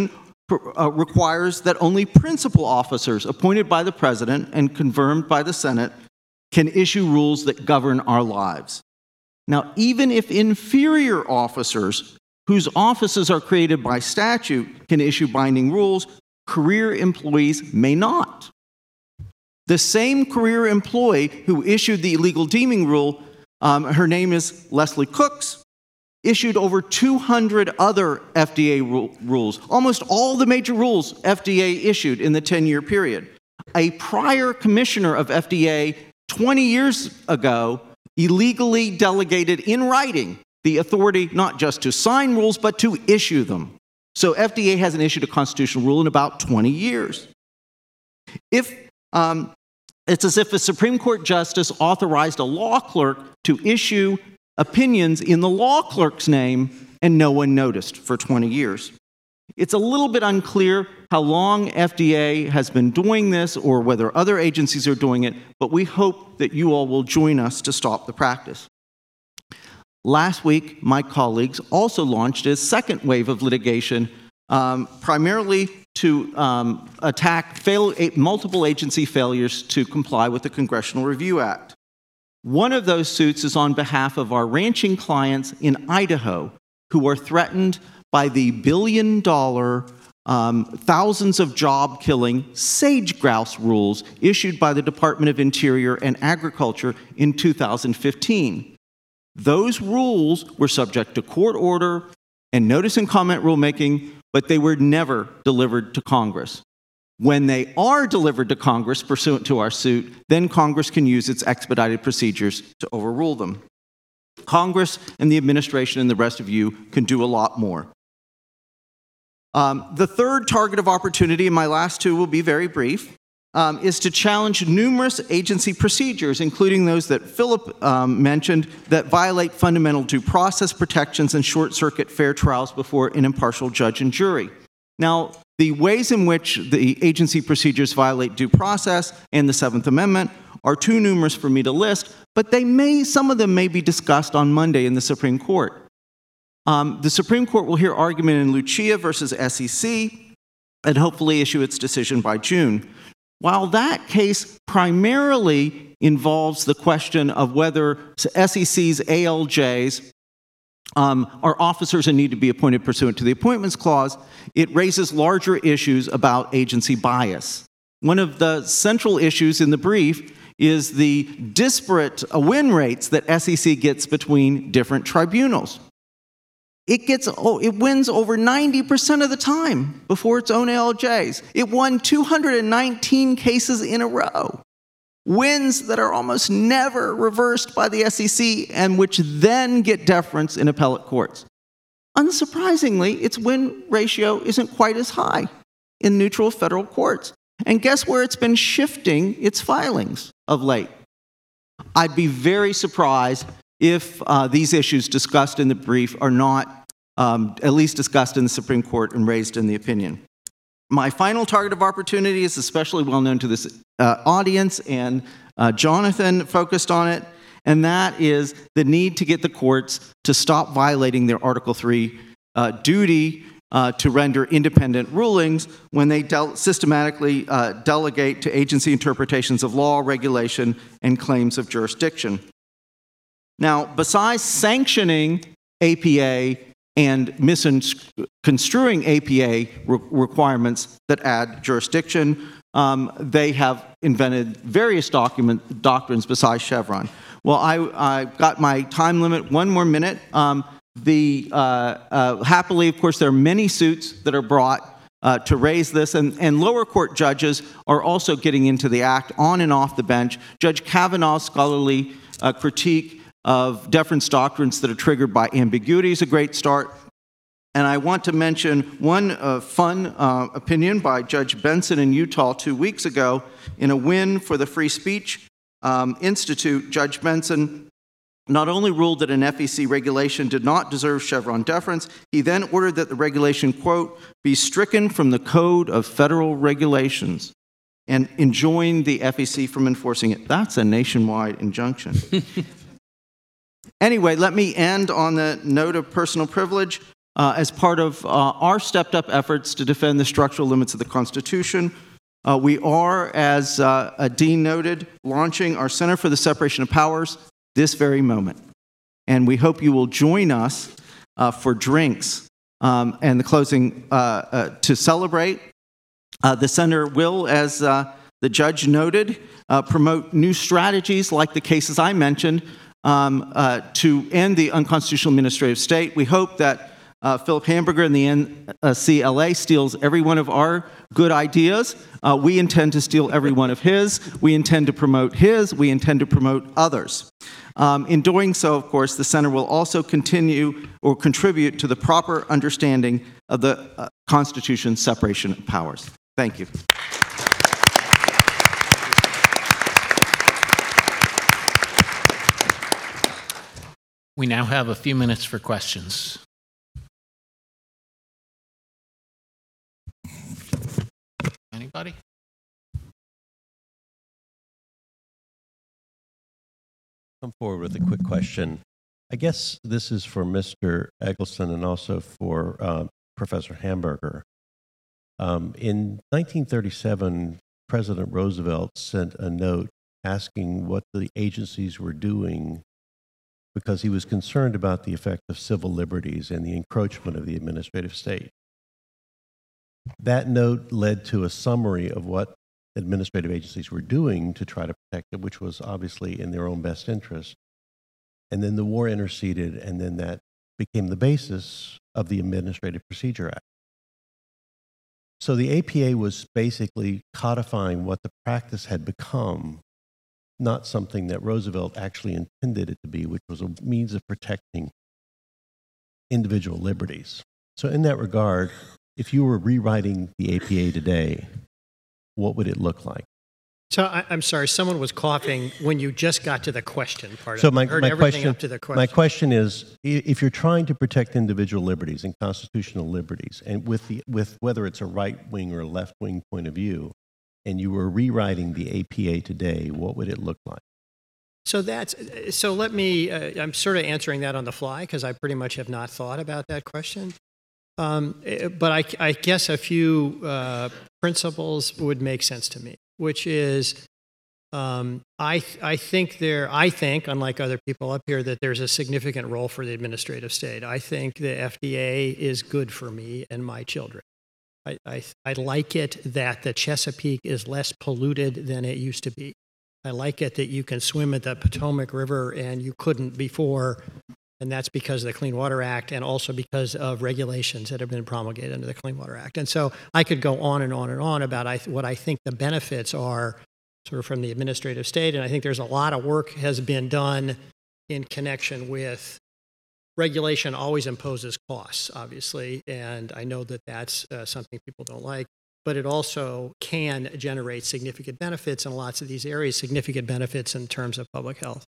requires that only principal officers appointed by the President and confirmed by the Senate can issue rules that govern our lives. Now, even if inferior officers whose offices are created by statute can issue binding rules, career employees may not. The same career employee who issued the illegal deeming rule, her name is Leslie Cooks, issued over 200 other FDA rules, almost all the major rules FDA issued in the 10-year period. A prior commissioner of FDA 20 years ago illegally delegated in writing the authority not just to sign rules, but to issue them. So FDA hasn't issued a constitutional rule in about 20 years. It's as if a Supreme Court justice authorized a law clerk to issue opinions in the law clerk's name and no one noticed for 20 years. It's a little bit unclear how long FDA has been doing this or whether other agencies are doing it, but we hope that you all will join us to stop the practice. Last week, my colleagues also launched a second wave of litigation, primarily to attack multiple agency failures to comply with the Congressional Review Act. One of those suits is on behalf of our ranching clients in Idaho who are threatened by the billion-dollar, thousands of job-killing sage grouse rules issued by the Department of Interior and Agriculture in 2015. Those rules were subject to court order and notice and comment rulemaking, but they were never delivered to Congress. When they are delivered to Congress pursuant to our suit, then Congress can use its expedited procedures to overrule them. Congress and the administration and the rest of you can do a lot more. The third target of opportunity, and my last two will be very brief, is to challenge numerous agency procedures, including those that Philip mentioned, that violate fundamental due process protections and short-circuit fair trials before an impartial judge and jury. Now, the ways in which the agency procedures violate due process and the Seventh Amendment are too numerous for me to list, but some of them may be discussed on Monday in the Supreme Court. The Supreme Court will hear argument in Lucia versus SEC and hopefully issue its decision by June. While that case primarily involves the question of whether SEC's ALJs are officers and need to be appointed pursuant to the Appointments Clause, it raises larger issues about agency bias. One of the central issues in the brief is the disparate win rates that SEC gets between different tribunals. It wins over 90% of the time before its own ALJs. It won 219 cases in a row. Wins that are almost never reversed by the SEC and which then get deference in appellate courts. Unsurprisingly, its win ratio isn't quite as high in neutral federal courts. And guess where it's been shifting its filings of late? I'd be very surprised if these issues discussed in the brief are not at least discussed in the Supreme Court and raised in the opinion. My final target of opportunity is especially well known to this audience, and Jonathan focused on it, and that is the need to get the courts to stop violating their Article III duty to render independent rulings when they systematically delegate to agency interpretations of law, regulation, and claims of jurisdiction. Now, besides sanctioning APA and misconstruing APA requirements that add jurisdiction, they have invented various doctrines besides Chevron. Well, I got my time limit, 1 more minute. Happily, of course, there are many suits that are brought to raise this, and lower court judges are also getting into the act on and off the bench. Judge Kavanaugh's scholarly critique of deference doctrines that are triggered by ambiguity is a great start. And I want to mention one fun opinion by Judge Benson in Utah 2 weeks ago. In a win for the Free Speech Institute, Judge Benson not only ruled that an FEC regulation did not deserve Chevron deference, he then ordered that the regulation, quote, be stricken from the Code of Federal Regulations and enjoined the FEC from enforcing it. That's a nationwide injunction. Anyway, let me end on the note of personal privilege. as part of our stepped-up efforts to defend the structural limits of the Constitution, we are, as Dean noted, launching our Center for the Separation of Powers this very moment. And we hope you will join us for drinks and the closing to celebrate. The center will, as the judge noted, promote new strategies like the cases I mentioned to end the unconstitutional administrative state. We hope that Philip Hamburger and the NCLA steals every one of our good ideas. We intend to steal every one of his. We intend to promote his. We intend to promote others. In doing so, of course, the center will also continue or contribute to the proper understanding of the Constitution's separation of powers. Thank you. We now have a few minutes for questions. Anybody? Come forward with a quick question. I guess this is for Mr. Eggleston and also for Professor Hamburger. In 1937, President Roosevelt sent a note asking what the agencies were doing because he was concerned about the effect of civil liberties and the encroachment of the administrative state. That note led to a summary of what administrative agencies were doing to try to protect it, which was obviously in their own best interest. And then the war interceded, and then that became the basis of the Administrative Procedure Act. So the APA was basically codifying what the practice had become, not something that Roosevelt actually intended it to be, which was a means of protecting individual liberties. So in that regard, if you were rewriting the APA today, what would it look like? So I'm sorry, someone was coughing when you just got to the question part So of it. my I heard everything question, up to the question. my question is, if you're trying to protect individual liberties and constitutional liberties, and with whether it's a right-wing or a left-wing point of view, and you were rewriting the APA today, what would it look like? So let me, I'm sort of answering that on the fly because I pretty much have not thought about that question. But I guess a few principles would make sense to me, which is I think, unlike other people up here, that there's a significant role for the administrative state. I think the FDA is good for me and my children. I like it that the Chesapeake is less polluted than it used to be. I like it that you can swim at the Potomac River and you couldn't before, and that's because of the Clean Water Act and also because of regulations that have been promulgated under the Clean Water Act. And so I could go on and on and on about what I think the benefits are sort of from the administrative state, and I think there's a lot of work has been done in connection with regulation always imposes costs, obviously, and I know that that's something people don't like, but it also can generate significant benefits in lots of these areas, significant benefits in terms of public health.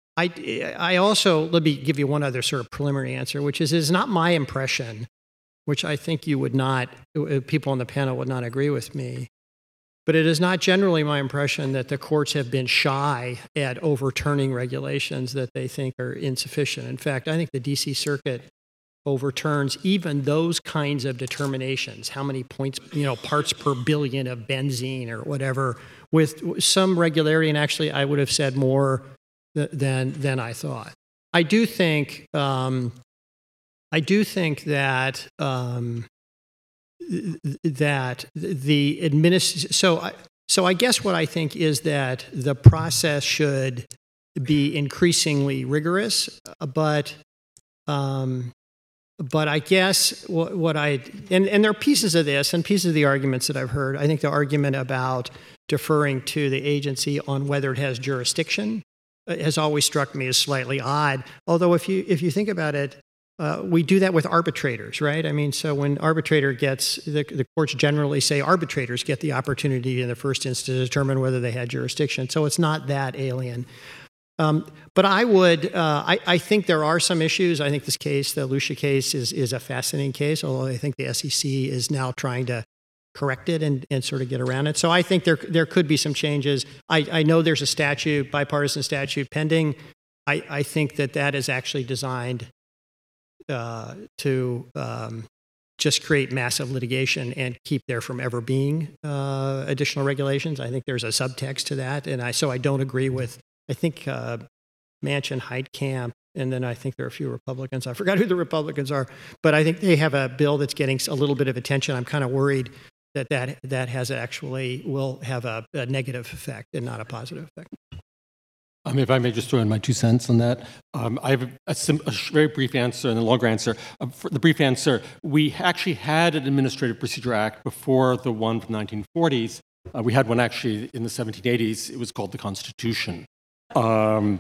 I also, let me give you one other sort of preliminary answer, which is it's not my impression, which I think you would not, people on the panel would not agree with me, but it is not generally my impression that the courts have been shy at overturning regulations that they think are insufficient. In fact, I think the DC Circuit overturns even those kinds of determinations, how many points, parts per billion of benzene or whatever, with some regularity, and actually I would have said more than I thought. I do think that the so I guess what I think is that the process should be increasingly rigorous, but I guess and there are pieces of this and pieces of the arguments that I've heard. I think the argument about deferring to the agency on whether it has jurisdiction has always struck me as slightly odd. Although if you think about it, we do that with arbitrators, right? I mean, so when arbitrator gets, the courts generally say arbitrators get the opportunity in the first instance to determine whether they had jurisdiction. So it's not that alien. But I think there are some issues. I think this case, the Lucia case, is a fascinating case, although I think the SEC is now trying to correct it and sort of get around it. So I think there could be some changes. I know there's a statute, bipartisan statute pending. I think that is actually designed just create massive litigation and keep there from ever being additional regulations. I think there's a subtext to that, and so I don't agree with, I think, Manchin, Heitkamp, and then I think there are a few Republicans. I forgot who the Republicans are, but I think they have a bill that's getting a little bit of attention. I'm kind of worried that has actually will have a negative effect and not a positive effect. If I may just throw in my 2 cents on that. I have a very brief answer and a longer answer. For the brief answer, we actually had an Administrative Procedure Act before the one from the 1940s. We had one actually in the 1780s. It was called the Constitution. The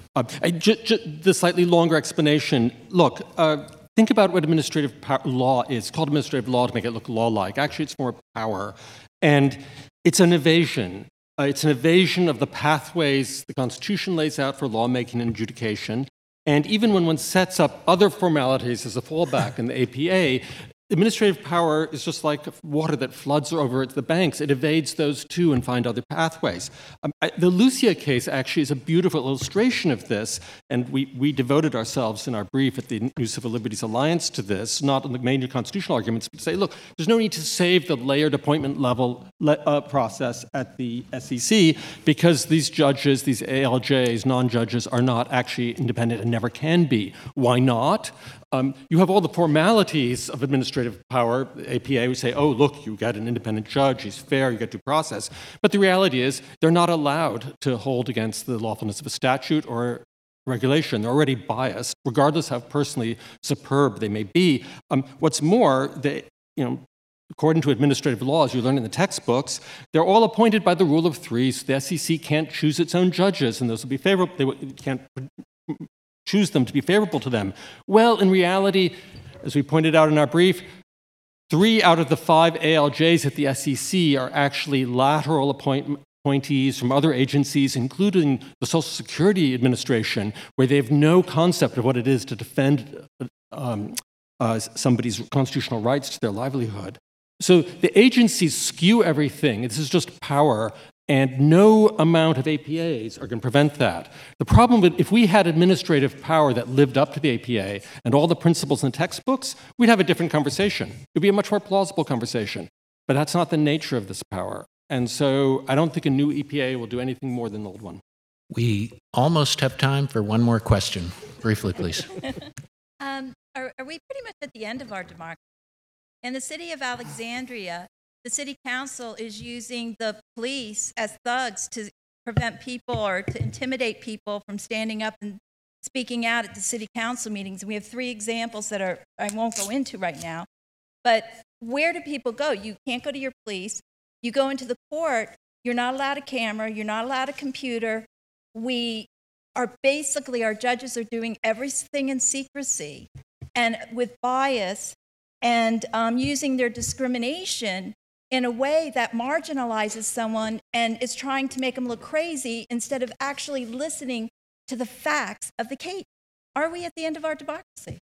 slightly longer explanation, look, think about what administrative law is. It's called administrative law to make it look law-like. Actually, it's more power. And it's an evasion. It's an evasion of the pathways the Constitution lays out for lawmaking and adjudication. And even when one sets up other formalities as a fallback in the APA, administrative power is just like water that floods over the banks. It evades those too and finds other pathways. The Lucia case actually is a beautiful illustration of this, and we devoted ourselves in our brief at the New Civil Liberties Alliance to this, not on the major constitutional arguments, but to say, look, there's no need to save the layered appointment level process at the SEC because these judges, these ALJs, non-judges, are not actually independent and never can be. Why not? You have all the formalities of administrative power. The APA would say, oh, look, you got an independent judge, he's fair, you get due process. But the reality is they're not allowed to hold against the lawfulness of a statute or regulation. They're already biased, regardless how personally superb they may be. What's more, according to administrative law, as you learn in the textbooks, they're all appointed by the rule of three, so the SEC can't choose its own judges, and those will be favorable. They can't choose them to be favorable to them. Well, in reality, as we pointed out in our brief, 3 out of the 5 ALJs at the SEC are actually lateral appointees from other agencies, including the Social Security Administration, where they have no concept of what it is to defend somebody's constitutional rights to their livelihood. So the agencies skew everything. This is just power. And no amount of APAs are going to prevent that. The problem with if we had administrative power that lived up to the APA and all the principles in the textbooks, we'd have a different conversation. It would be a much more plausible conversation. But that's not the nature of this power. And so I don't think a new EPA will do anything more than the old one. We almost have time for one more question. Briefly, please. Are we pretty much at the end of our democracy? In the city of Alexandria, the city council is using the police as thugs to prevent people or to intimidate people from standing up and speaking out at the city council meetings. And we have 3 examples that I won't go into right now. But where do people go? You can't go to your police. You go into the court. You're not allowed a camera. You're not allowed a computer. Our judges are doing everything in secrecy and with bias and using their discrimination in a way that marginalizes someone and is trying to make them look crazy instead of actually listening to the facts of the case. Are we at the end of our democracy?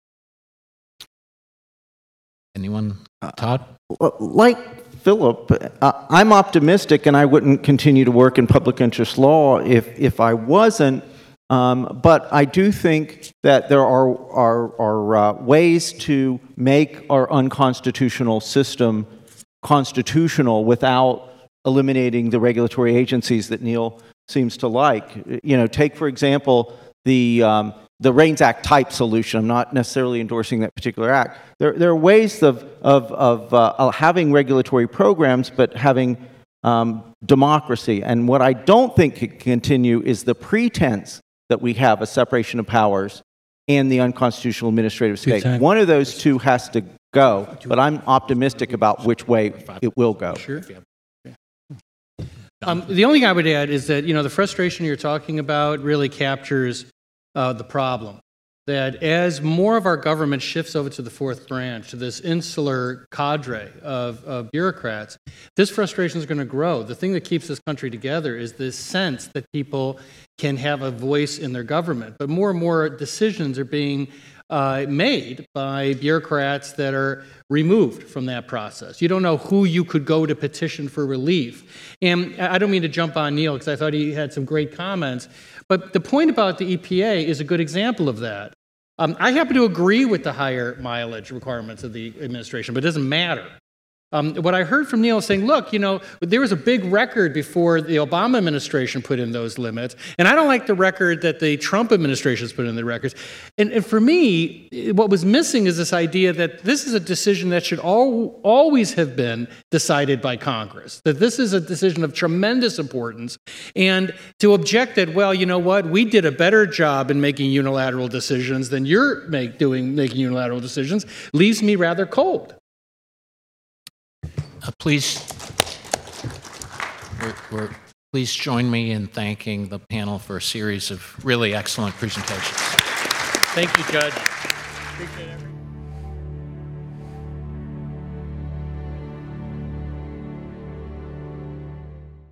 Anyone? Todd? Like Philip, I'm optimistic, and I wouldn't continue to work in public interest law if I wasn't. But I do think that there are ways to make our unconstitutional system constitutional without eliminating the regulatory agencies that Neil seems to like. Take, for example, the REINS Act type solution. I'm not necessarily endorsing that particular act. There are ways of having regulatory programs, but having democracy. And what I don't think can continue is the pretense that we have a separation of powers and the unconstitutional administrative state. One of those two has to go, but I'm optimistic about which way it will go. Sure. The only thing I would add is that, the frustration you're talking about really captures the problem. That as more of our government shifts over to the fourth branch, to this insular cadre of bureaucrats, this frustration is going to grow. The thing that keeps this country together is this sense that people can have a voice in their government. But more and more decisions are being made by bureaucrats that are removed from that process. You don't know who you could go to petition for relief. And I don't mean to jump on Neil because I thought he had some great comments, but the point about the EPA is a good example of that. I happen to agree with the higher mileage requirements of the administration, but it doesn't matter. What I heard from Neil is saying, look, there was a big record before the Obama administration put in those limits, and I don't like the record that the Trump administration has put in the records. And for me, what was missing is this idea that this is a decision that should always have been decided by Congress, that this is a decision of tremendous importance, and to object that, well, you know what, we did a better job in making unilateral decisions than you're making unilateral decisions, leaves me rather cold. Please join me in thanking the panel for a series of really excellent presentations. Thank you, Judge. Appreciate it.